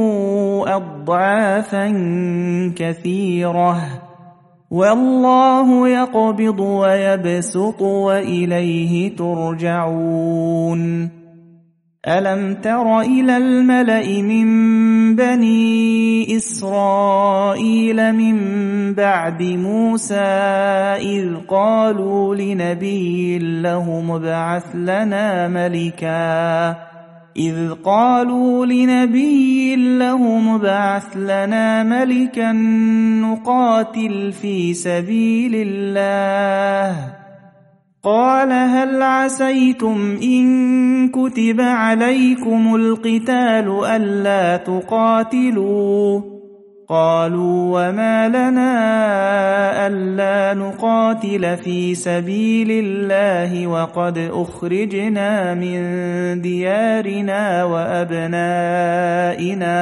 أضعافا كثيرة والله يقبض ويبسط وإليه ترجعون ألم تر إلى الملأ من بني إسرائيل من بعد موسى إذ قالوا لنبي له ابعث لنا ملكا إذ قالوا لنبي له ابعث لنا ملكا نقاتل في سبيل الله قال هل عسيتم إن كتب عليكم القتال ألا تقاتلوا قالوا وما لنا ألا نقاتل في سبيل الله وقد أخرجنا من ديارنا وأبنائنا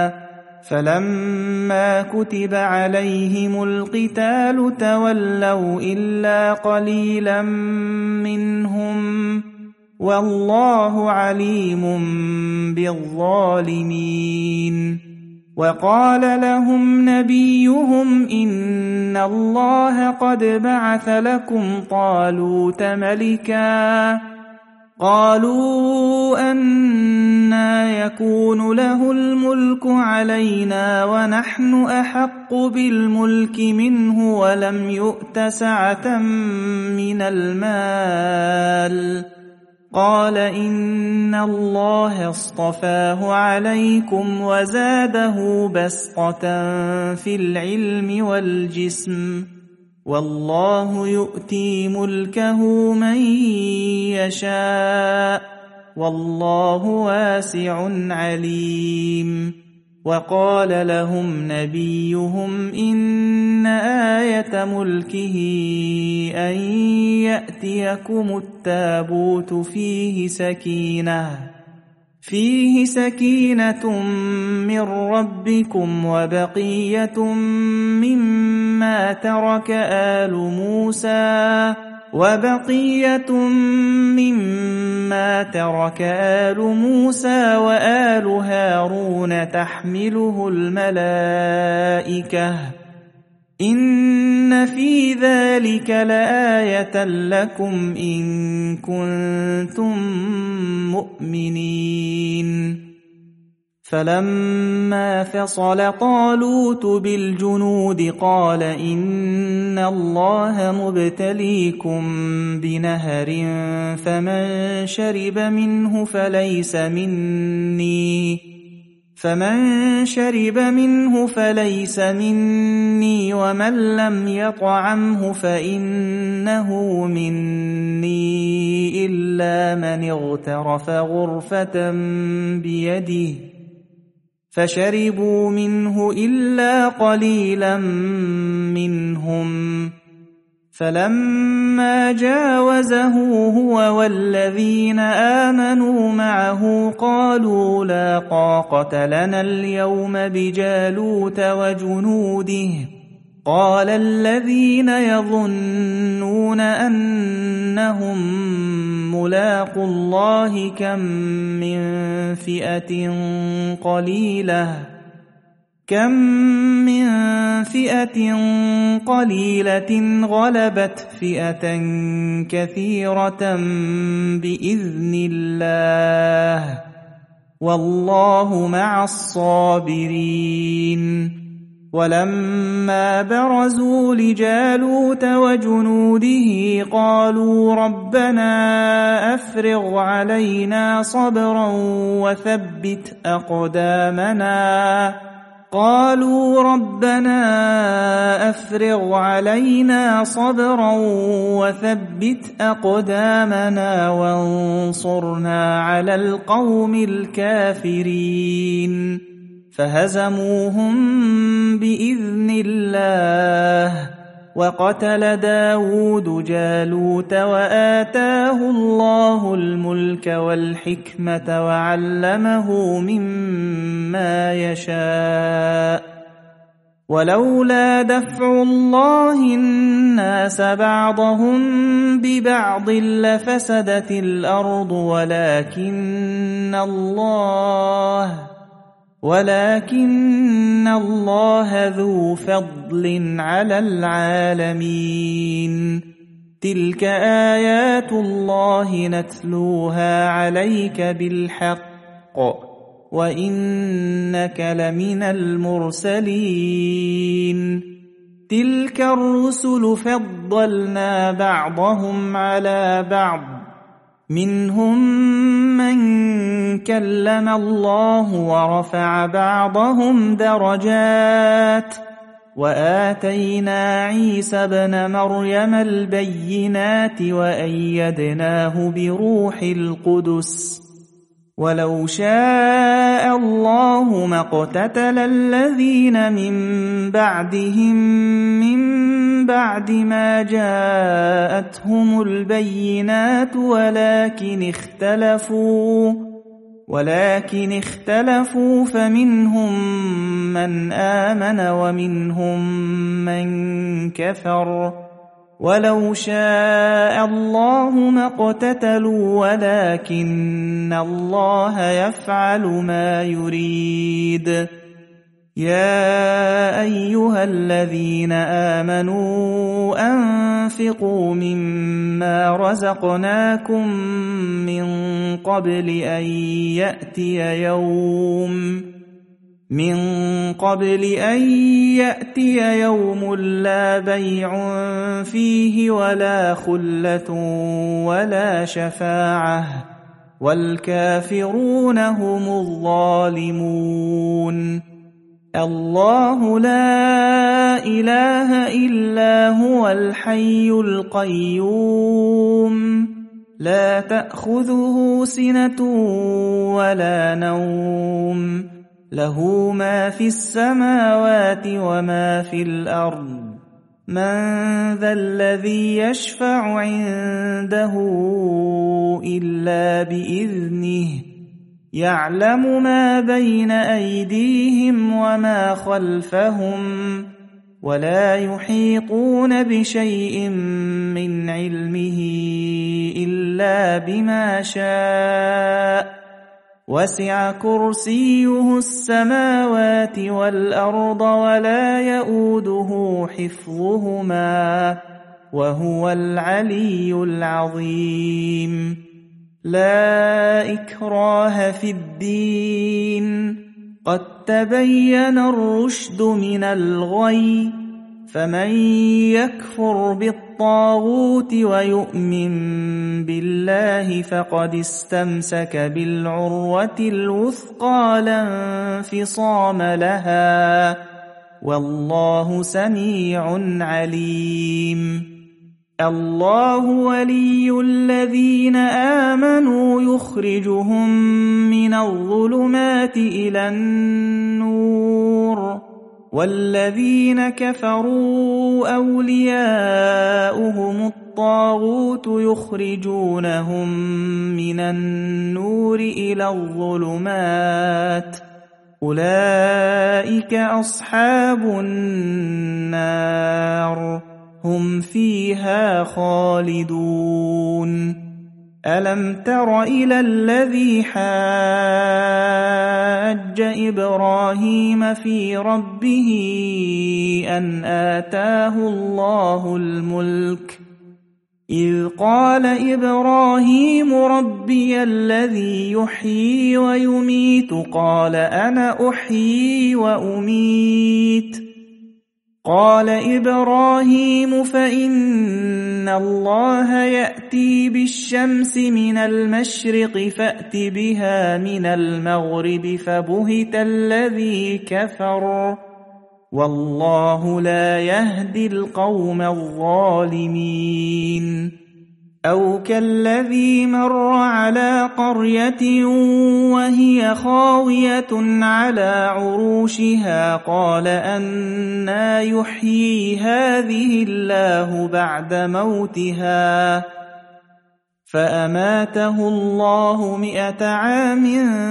فلما كتب عليهم القتال تولوا إلا قليلا منهم والله عليم بالظالمين وقال لهم نبيهم إن الله قد بعث لكم طالوت ملكا قالوا أنى يكون له الملك علينا ونحن أحق بالملك منه ولم يؤت سعة من المال قال إن الله اصطفاه عليكم وزاده بسطة في العلم والجسم والله يؤتي ملكه من يشاء والله واسع عليم وقال لهم نبيهم إن آية ملكه أن يأتيكم التابوت فيه سكينة فيه سكينة من ربكم وبقية مما ترك آل موسى وبقية مما ترك آل موسى وآل هارون تحمله الملائكة إن في ذلك لآية لكم إن كنتم مؤمنين فلما فصل طالوت بالجنود قال إن الله مبتليكم بنهر فمن شرب منه فليس مني فمن شرب منه فليس مني ومن لم يطعمه فإنه مني إلا من اغترف غرفة بيده فشربوا منه إلا قليلا منهم فلما جاوزه هو والذين آمنوا معه قالوا لا طاقة لنا اليوم بجالوت وجنوده قال الذين يظنون أنهم ملاقو الله كم من فئة قليلة كم من فئة قليلة غلبت فئة كثيرة بإذن الله والله مع الصابرين ولما برزوا لجالوت وجنوده قالوا ربنا أفرغ علينا صبرا وثبت أقدامنا قالوا ربنا أفرغ علينا صبرا وثبت أقدامنا وانصرنا على القوم الكافرين فهزموهم بإذن الله وقتل داود جالوت وآتاه الله الملك والحكمة وعلمه مما يشاء ولولا دفع الله الناس بعضهم ببعض لفسدت الأرض ولكن الله ولكن الله ذو فضل على العالمين تلك آيات الله نتلوها عليك بالحق وإنك لمن المرسلين تلك الرسل فضلنا بعضهم على بعض منهم من كلم الله ورفع بعضهم درجات وآتينا عيسى ابن مريم البينات وأيدناه بروح القدس ولو شاء الله ما اقتتل الذين من بعدهم من بعد ما جاءتهم البينات ولكن اختلفوا ولكن اختلفوا فمنهم من آمن ومنهم من كفر ولو شاء الله ما اقتتلوا ولكن الله يفعل ما يريد يا أيها الذين آمنوا أنفقوا مما رزقناكم من قبل أن يأتي يوم من قبل أن يأتي يوم لا بيع فيه ولا خلة ولا شفاعة والكافرون هم الظالمون الله لا إله إلا هو الحي القيوم لا تأخذه سنة ولا نوم له ما في السماوات وما في الأرض من ذا الذي يشفع عنده إلا بإذنه يعلم ما بين أيديهم وما خلفهم ولا يحيطون بشيء من علمه إلا بما شاء وسع كرسيه السماوات والأرض ولا يؤوده حفظهما وهو العلي العظيم لا إكراه في الدين قد تبين الرشد من الغي فمن يكفر بالطاغوت ويؤمن بالله فقد استمسك بالعروة الوثقى لا انفصام لها والله سميع عليم الله ولي الذين آمنوا يخرجهم من الظلمات إلى النور والذين كفروا أولياؤهم الطاغوت يخرجونهم من النور إلى الظلمات أولئك أصحاب النار هم فيها خالدون ألم تر إلى الذي حاج إبراهيم في ربه أن آتاه الله الملك إذ قال إبراهيم ربي الذي يحيي ويميت قال أنا أحيي وأميت قال إبراهيم فإن الله يأتي بالشمس من المشرق فأت بها من المغرب فبهت الذي كفر والله لا يهدي القوم الظالمين أو كالذي مر على قرية وهي خاوية على عروشها قال أنى يحيي هذه الله بعد موتها فأماته الله مئة عام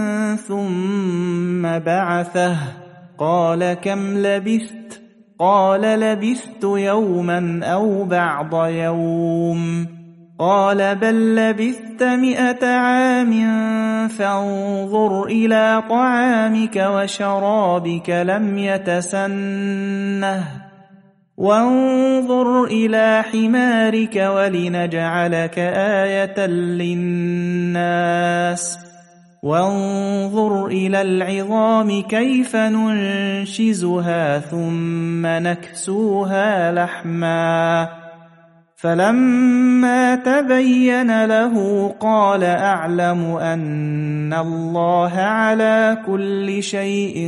ثم بعثه قال كم لبثت قال لبثت يوما أو بعض يوم قال بل لبثت مئة عام فانظر إلى طعامك وشرابك لم يتسنه وانظر إلى حمارك ولنجعلك آية للناس وانظر إلى العظام كيف ننشزها ثم نكسوها لحما فلما تبين له قال أعلم أن الله على كل شيء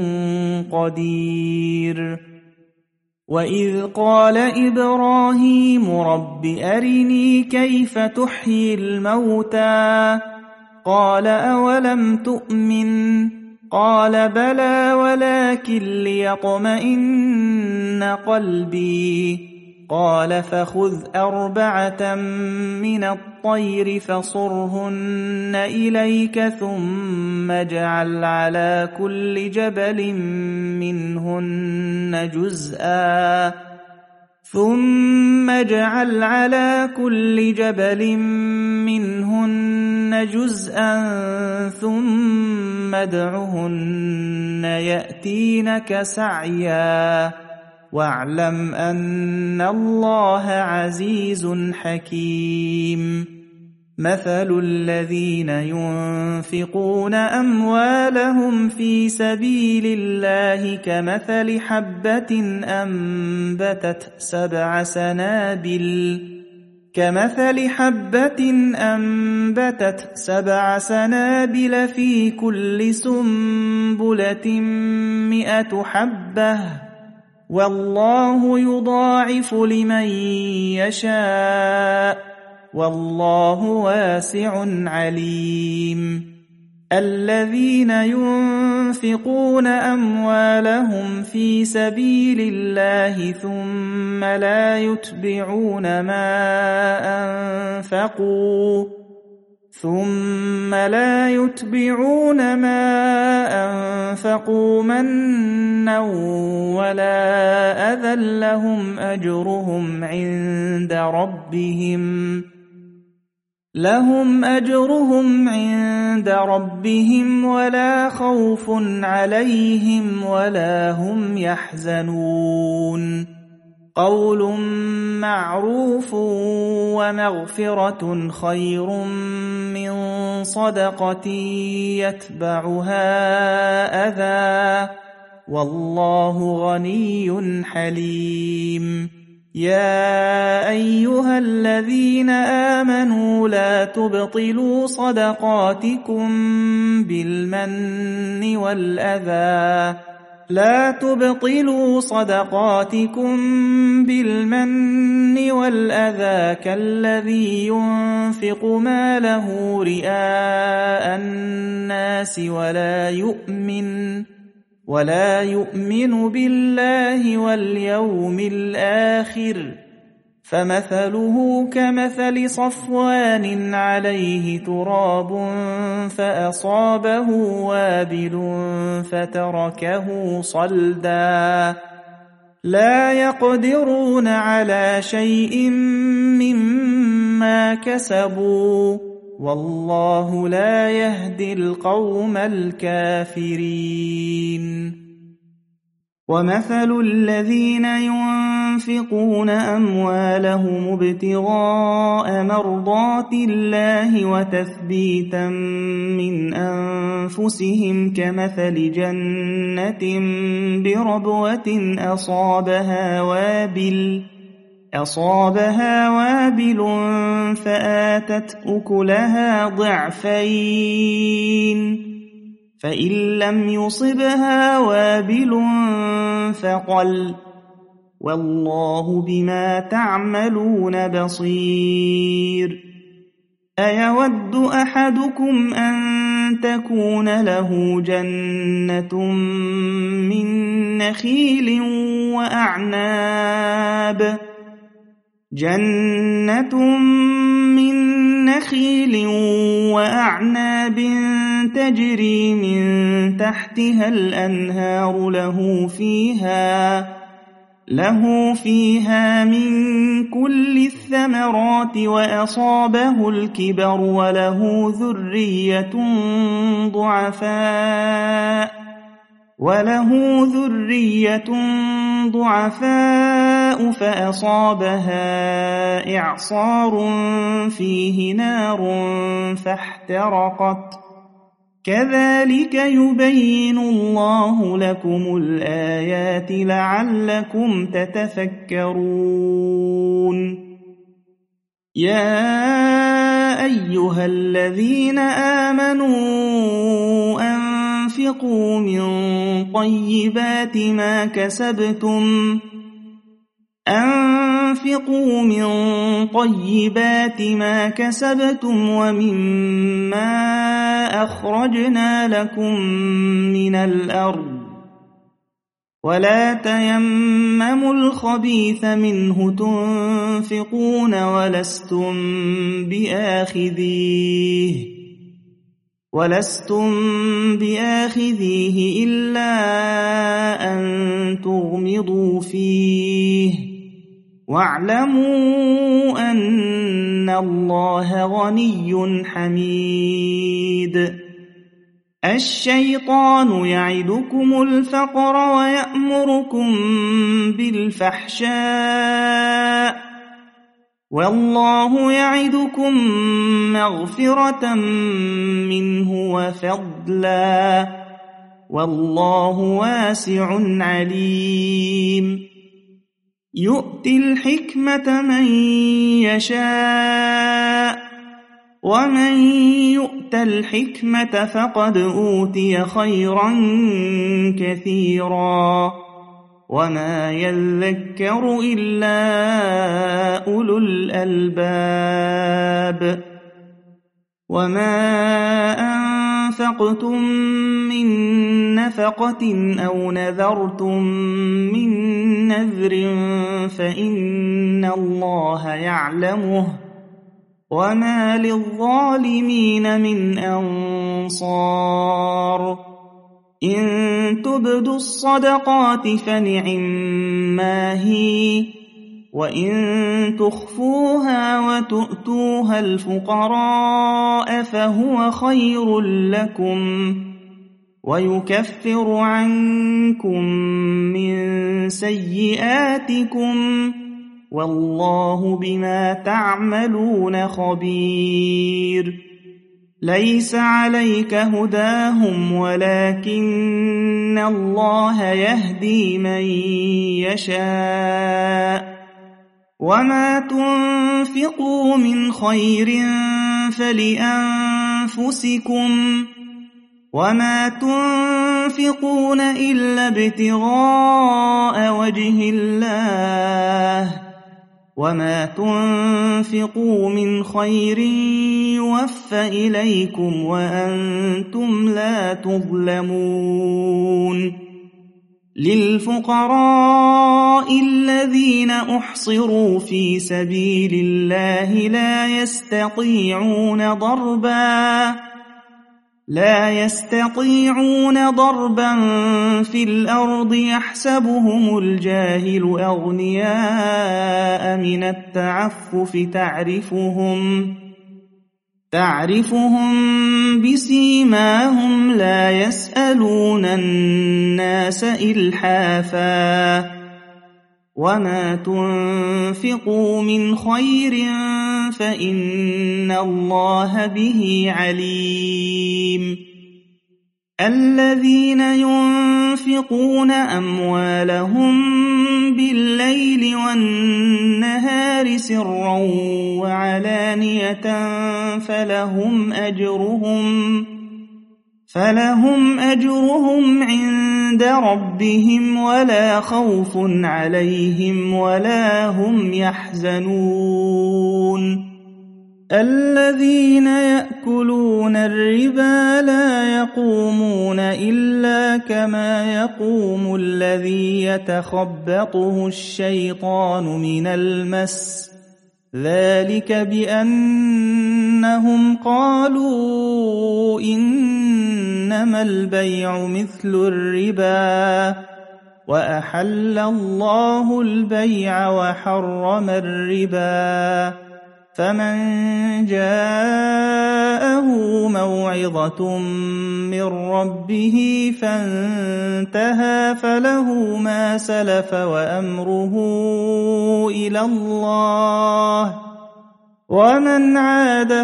قدير. وإذ قال إبراهيم رب أرني كيف تحيي الموتى قال أولم تؤمن قال بلى ولكن ليطمئن قلبي قال فخذ أربعة من الطير فصرهن إليك ثم اجعل على كل جبل منهن جزءا ثم اجعل على كل جبل منهن جزءا ثم ادعهن يأتينك سعيا واعلم أن الله عزيز حكيم. مثل الذين ينفقون أموالهم في سبيل الله كمثل حبة أنبتت سبع سنابل كمثل حبة أنبتت سبع سنابل في كل سنبلة مئة حبة والله يضاعف لمن يشاء والله واسع عليم. الذين ينفقون أموالهم في سبيل الله ثم لا يتبعون ما أنفقوا ثم لا يتبعون ما أنفقوا منا ولا أذى لهم أجرهم عند ربهم لهم أجرهم عند ربهم ولا خوف عليهم ولا هم يحزنون. قول معروف ومغفرة خير من صدقة يتبعها أذى والله غني حليم. يا أيها الذين آمنوا لا تبطلوا صدقاتكم بالمن والأذى لا تبطلوا صدقاتكم بالمن والأذى كالذي ينفق ماله رئاء الناس ولا يؤمن ولا يؤمن بالله واليوم الآخر فمثله كمثل صفوان عليه تراب فأصابه وابل فتركه صلدا لا يقدرون على شيء مما كسبوا والله لا يهدي القوم الكافرين. ومثل الذين ينفقون أموالهم ابتغاء مرضات الله وتثبيتا من أنفسهم كمثل جنة بربوة أصابها وابل أصابها وابل فآتت أكلها ضعفين فإن لم يصبها وابل فقل والله بما تعملون بصير. أيود أحدكم أن تكون له جنة من نخيل وأعناب جنة من نخيل وأعناب تجري من تحتها الأنهار له فيها له فيها من كل الثمرات وأصابه الكبر وله ذرية ضعفاء وله ذرية ضعفاء فأصابها إعصار فيه نار فاحترقت كذلك يبين الله لكم الآيات لعلكم تتفكرون. يا أيها الذين آمنوا أنفقوا من طيبات ما كسبتم أنفقوا من طيبات ما كسبتم ومما أخرجنا لكم من الأرض ولا تيمموا الخبيث منه تنفقون ولستم بآخذيه ولستم بآخذيه إلا أن تغمضوا فيه واعلموا أن الله غني حميد الشيطان يعدكم الفقر ويأمركم بالفحشاء والله يعدكم مغفرة منه وفضلا والله واسع عليم يؤتي الحكمة من يشاء ومن يؤت الحكمة فقد أوتي خيرا كثيرا وما يذكر إلا أولو الألباب وما أنفقتم من نفقة أو نذرتم من نذر فإن الله يعلمه وما للظالمين من أنصار إن تبدوا الصدقات فنعما هي وإن تخفوها وتؤتوها الفقراء فهو خير لكم ويكفر عنكم من سيئاتكم والله بما تعملون خبير ليس عليك هداهم ولكن الله يهدي من يشاء وما تنفقوا من خير فلأنفسكم وما تنفقون إلا ابتغاء وجه الله وما تنفقوا من خير يوفى إليكم وأنتم لا تظلمون للفقراء الذين أحصروا في سبيل الله لا يستطيعون ضربا لا يستطيعون ضربا في الأرض يحسبهم الجاهل أغنياء من التعفف تعرفهم تعرفهم بسيماهم لا يسألون الناس إلحافا وما تنفقوا من خير فإن الله به عليم الذين ينفقون أموالهم بالليل والنهار سرا وعلانية فلهم أجرهم فلهم أجرهم عند ربهم ولا خوف عليهم ولا هم يحزنون الذين يأكلون الربا لا يقومون إلا كما يقوم الذي يتخبطه الشيطان من المس ذلك بأنهم قالوا إنما البيع مثل الربا وأحل الله البيع وحرم الربا فمن جاءه موعظة من ربه فانتهى فله ما سلف وأمره إلى الله ومن عاد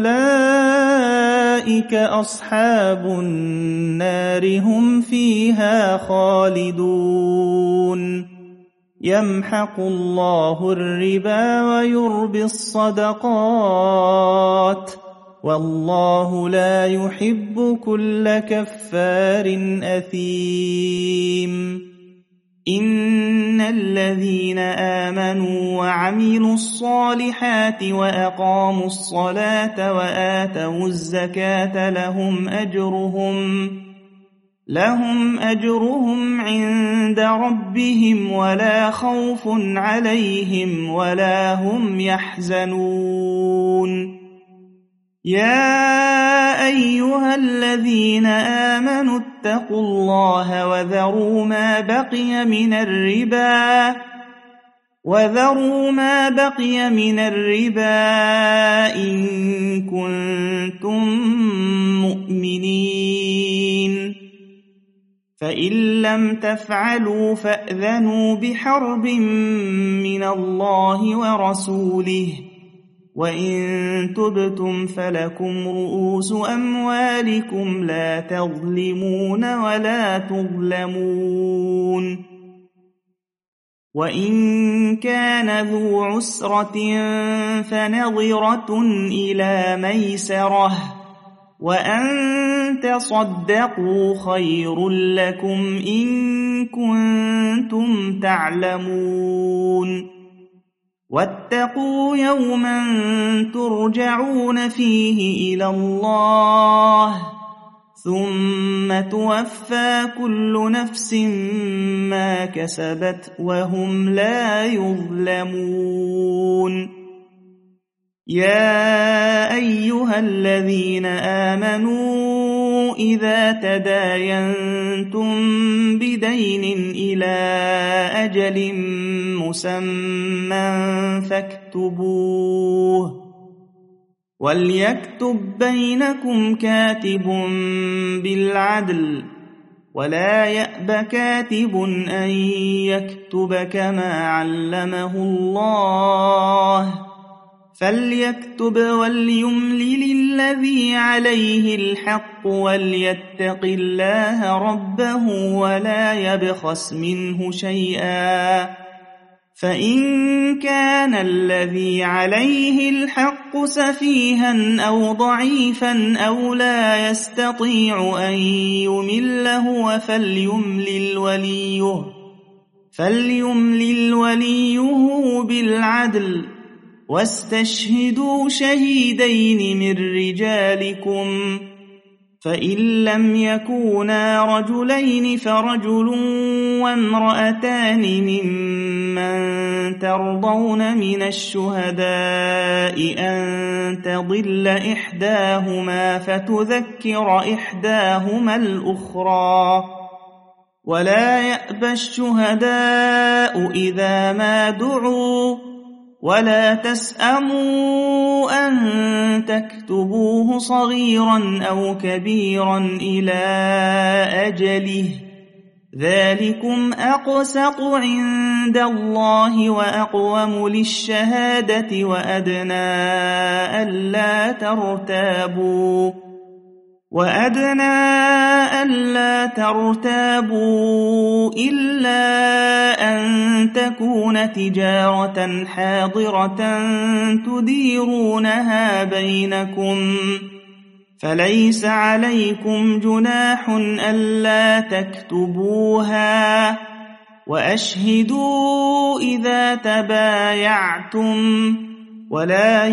فأولئك أصحاب النار هم فيها خالدون يمحق الله الربا ويربي الصدقات والله لا يحب كل كفار أثيم إن الذين آمنوا وعملوا الصالحات وأقاموا الصلاة وآتوا الزكاة لهم أجرهم لهم أجرهم عند ربهم ولا خوف عليهم ولا هم يحزنون يا أيها الذين آمنوا اتقوا الله وذروا ما بقي من الربا وذروا ما بقي من الربا إن كنتم مؤمنين فإن لم تفعلوا فأذنوا بحرب من الله ورسوله وإن تبتم فلكم رؤوس أموالكم لا تظلمون ولا تظلمون وإن كان ذو عسرة فنظرة إلى ميسرة وأن تصدقوا خير لكم إن كنتم تعلمون واتقوا يوما ترجعون فيه إلى الله ثم توفى كل نفس ما كسبت وهم لا يظلمون يا أيها الذين آمنوا إذا تداينتم بدين إلى أجل مسمى فاكتبوه وليكتب بينكم كاتب بالعدل ولا يأب كاتب أن يكتب كما علمه الله فليكتب وليملل الذي عليه الحق وليتق الله ربه ولا يبخس منه شيئا فإن كان الذي عليه الحق سفيها أو ضعيفا أو لا يستطيع أن يمل هو فليملل وليه فليملل وليه بالعدل واستشهدوا شهيدين من رجالكم فإن لم يكونا رجلين فرجل وامرأتان ممن ترضون من الشهداء أن تضل إحداهما فتذكر إحداهما الأخرى ولا يأبى الشهداء إذا ما دعوا ولا تسأموا أن تكتبوه صغيرا أو كبيرا إلى أجله ذلكم أقسط عند الله وأقوم للشهادة وأدنى ألا ترتابوا وأدنى ألا ترتابوا إلا أن تكون تجارة حاضرة تديرونها بينكم فليس عليكم جناح ألا تكتبوها وأشهدوا إذا تبايعتم ولا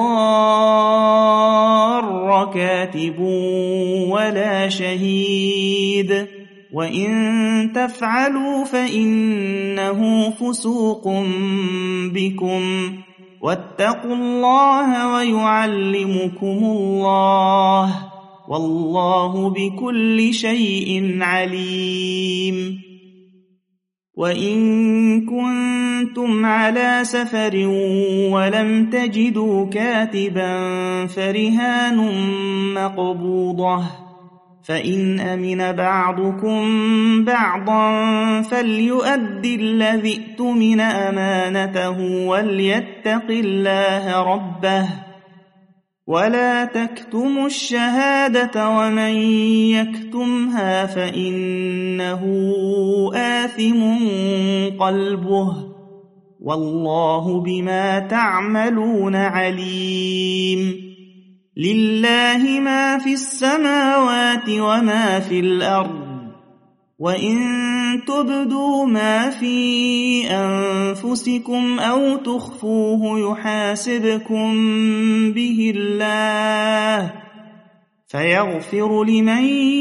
يضار كاتب ولا شهيد وإن تفعلوا فإنه فسوق بكم واتقوا الله ويعلمكم الله والله بكل شيء عليم وإن كنتم على سفر ولم تجدوا كاتبا فرهان مقبوضة فإن أمن بعضكم بعضا فليؤد الذي اؤتمن أمانته وليتق الله ربه ولا تكتموا الشهادة ومن يكتمها فإنه آثم قلبه والله بما تعملون عليم لله ما في السماوات وما في الأرض وإن تبدوا ما في أنفسكم أو تخفوه يحاسبكم به الله فيغفر لمن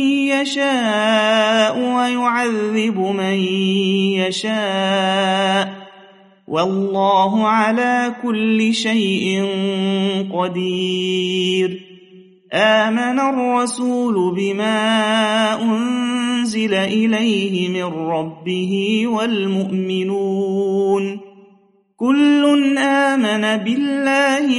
يشاء ويعذب من يشاء والله على كل شيء قدير آمن الرسول بما أنزل إليه من ربه والمؤمنون كل آمن بالله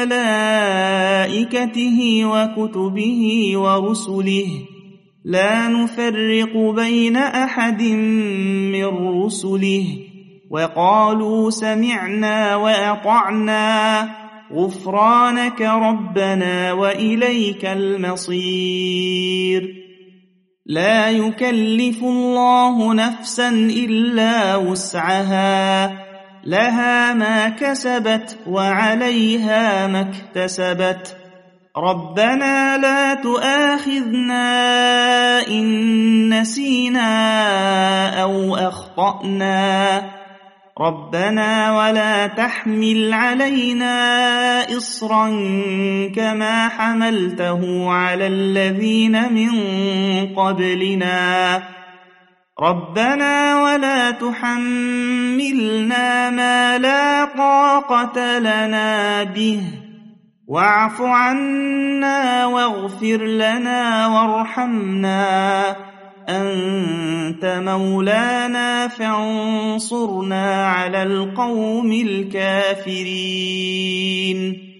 وملائكته وكتبه ورسله لا نفرق بين أحد من رسله وقالوا سمعنا وأطعنا غفرانك ربنا وإليك المصير لا يكلف الله نفسا إلا وسعها لها ما كسبت وعليها ما اكتسبت ربنا لا تؤاخذنا إن نسينا أو أخطأنا ربنا ولا تحمل علينا إصرا كما حملته على الذين من قبلنا ربنا ولا تحملنا ما لا طاقة لنا به واعف عنا واغفر لنا وارحمنا أنت مولانا فانصرنا على القوم الكافرين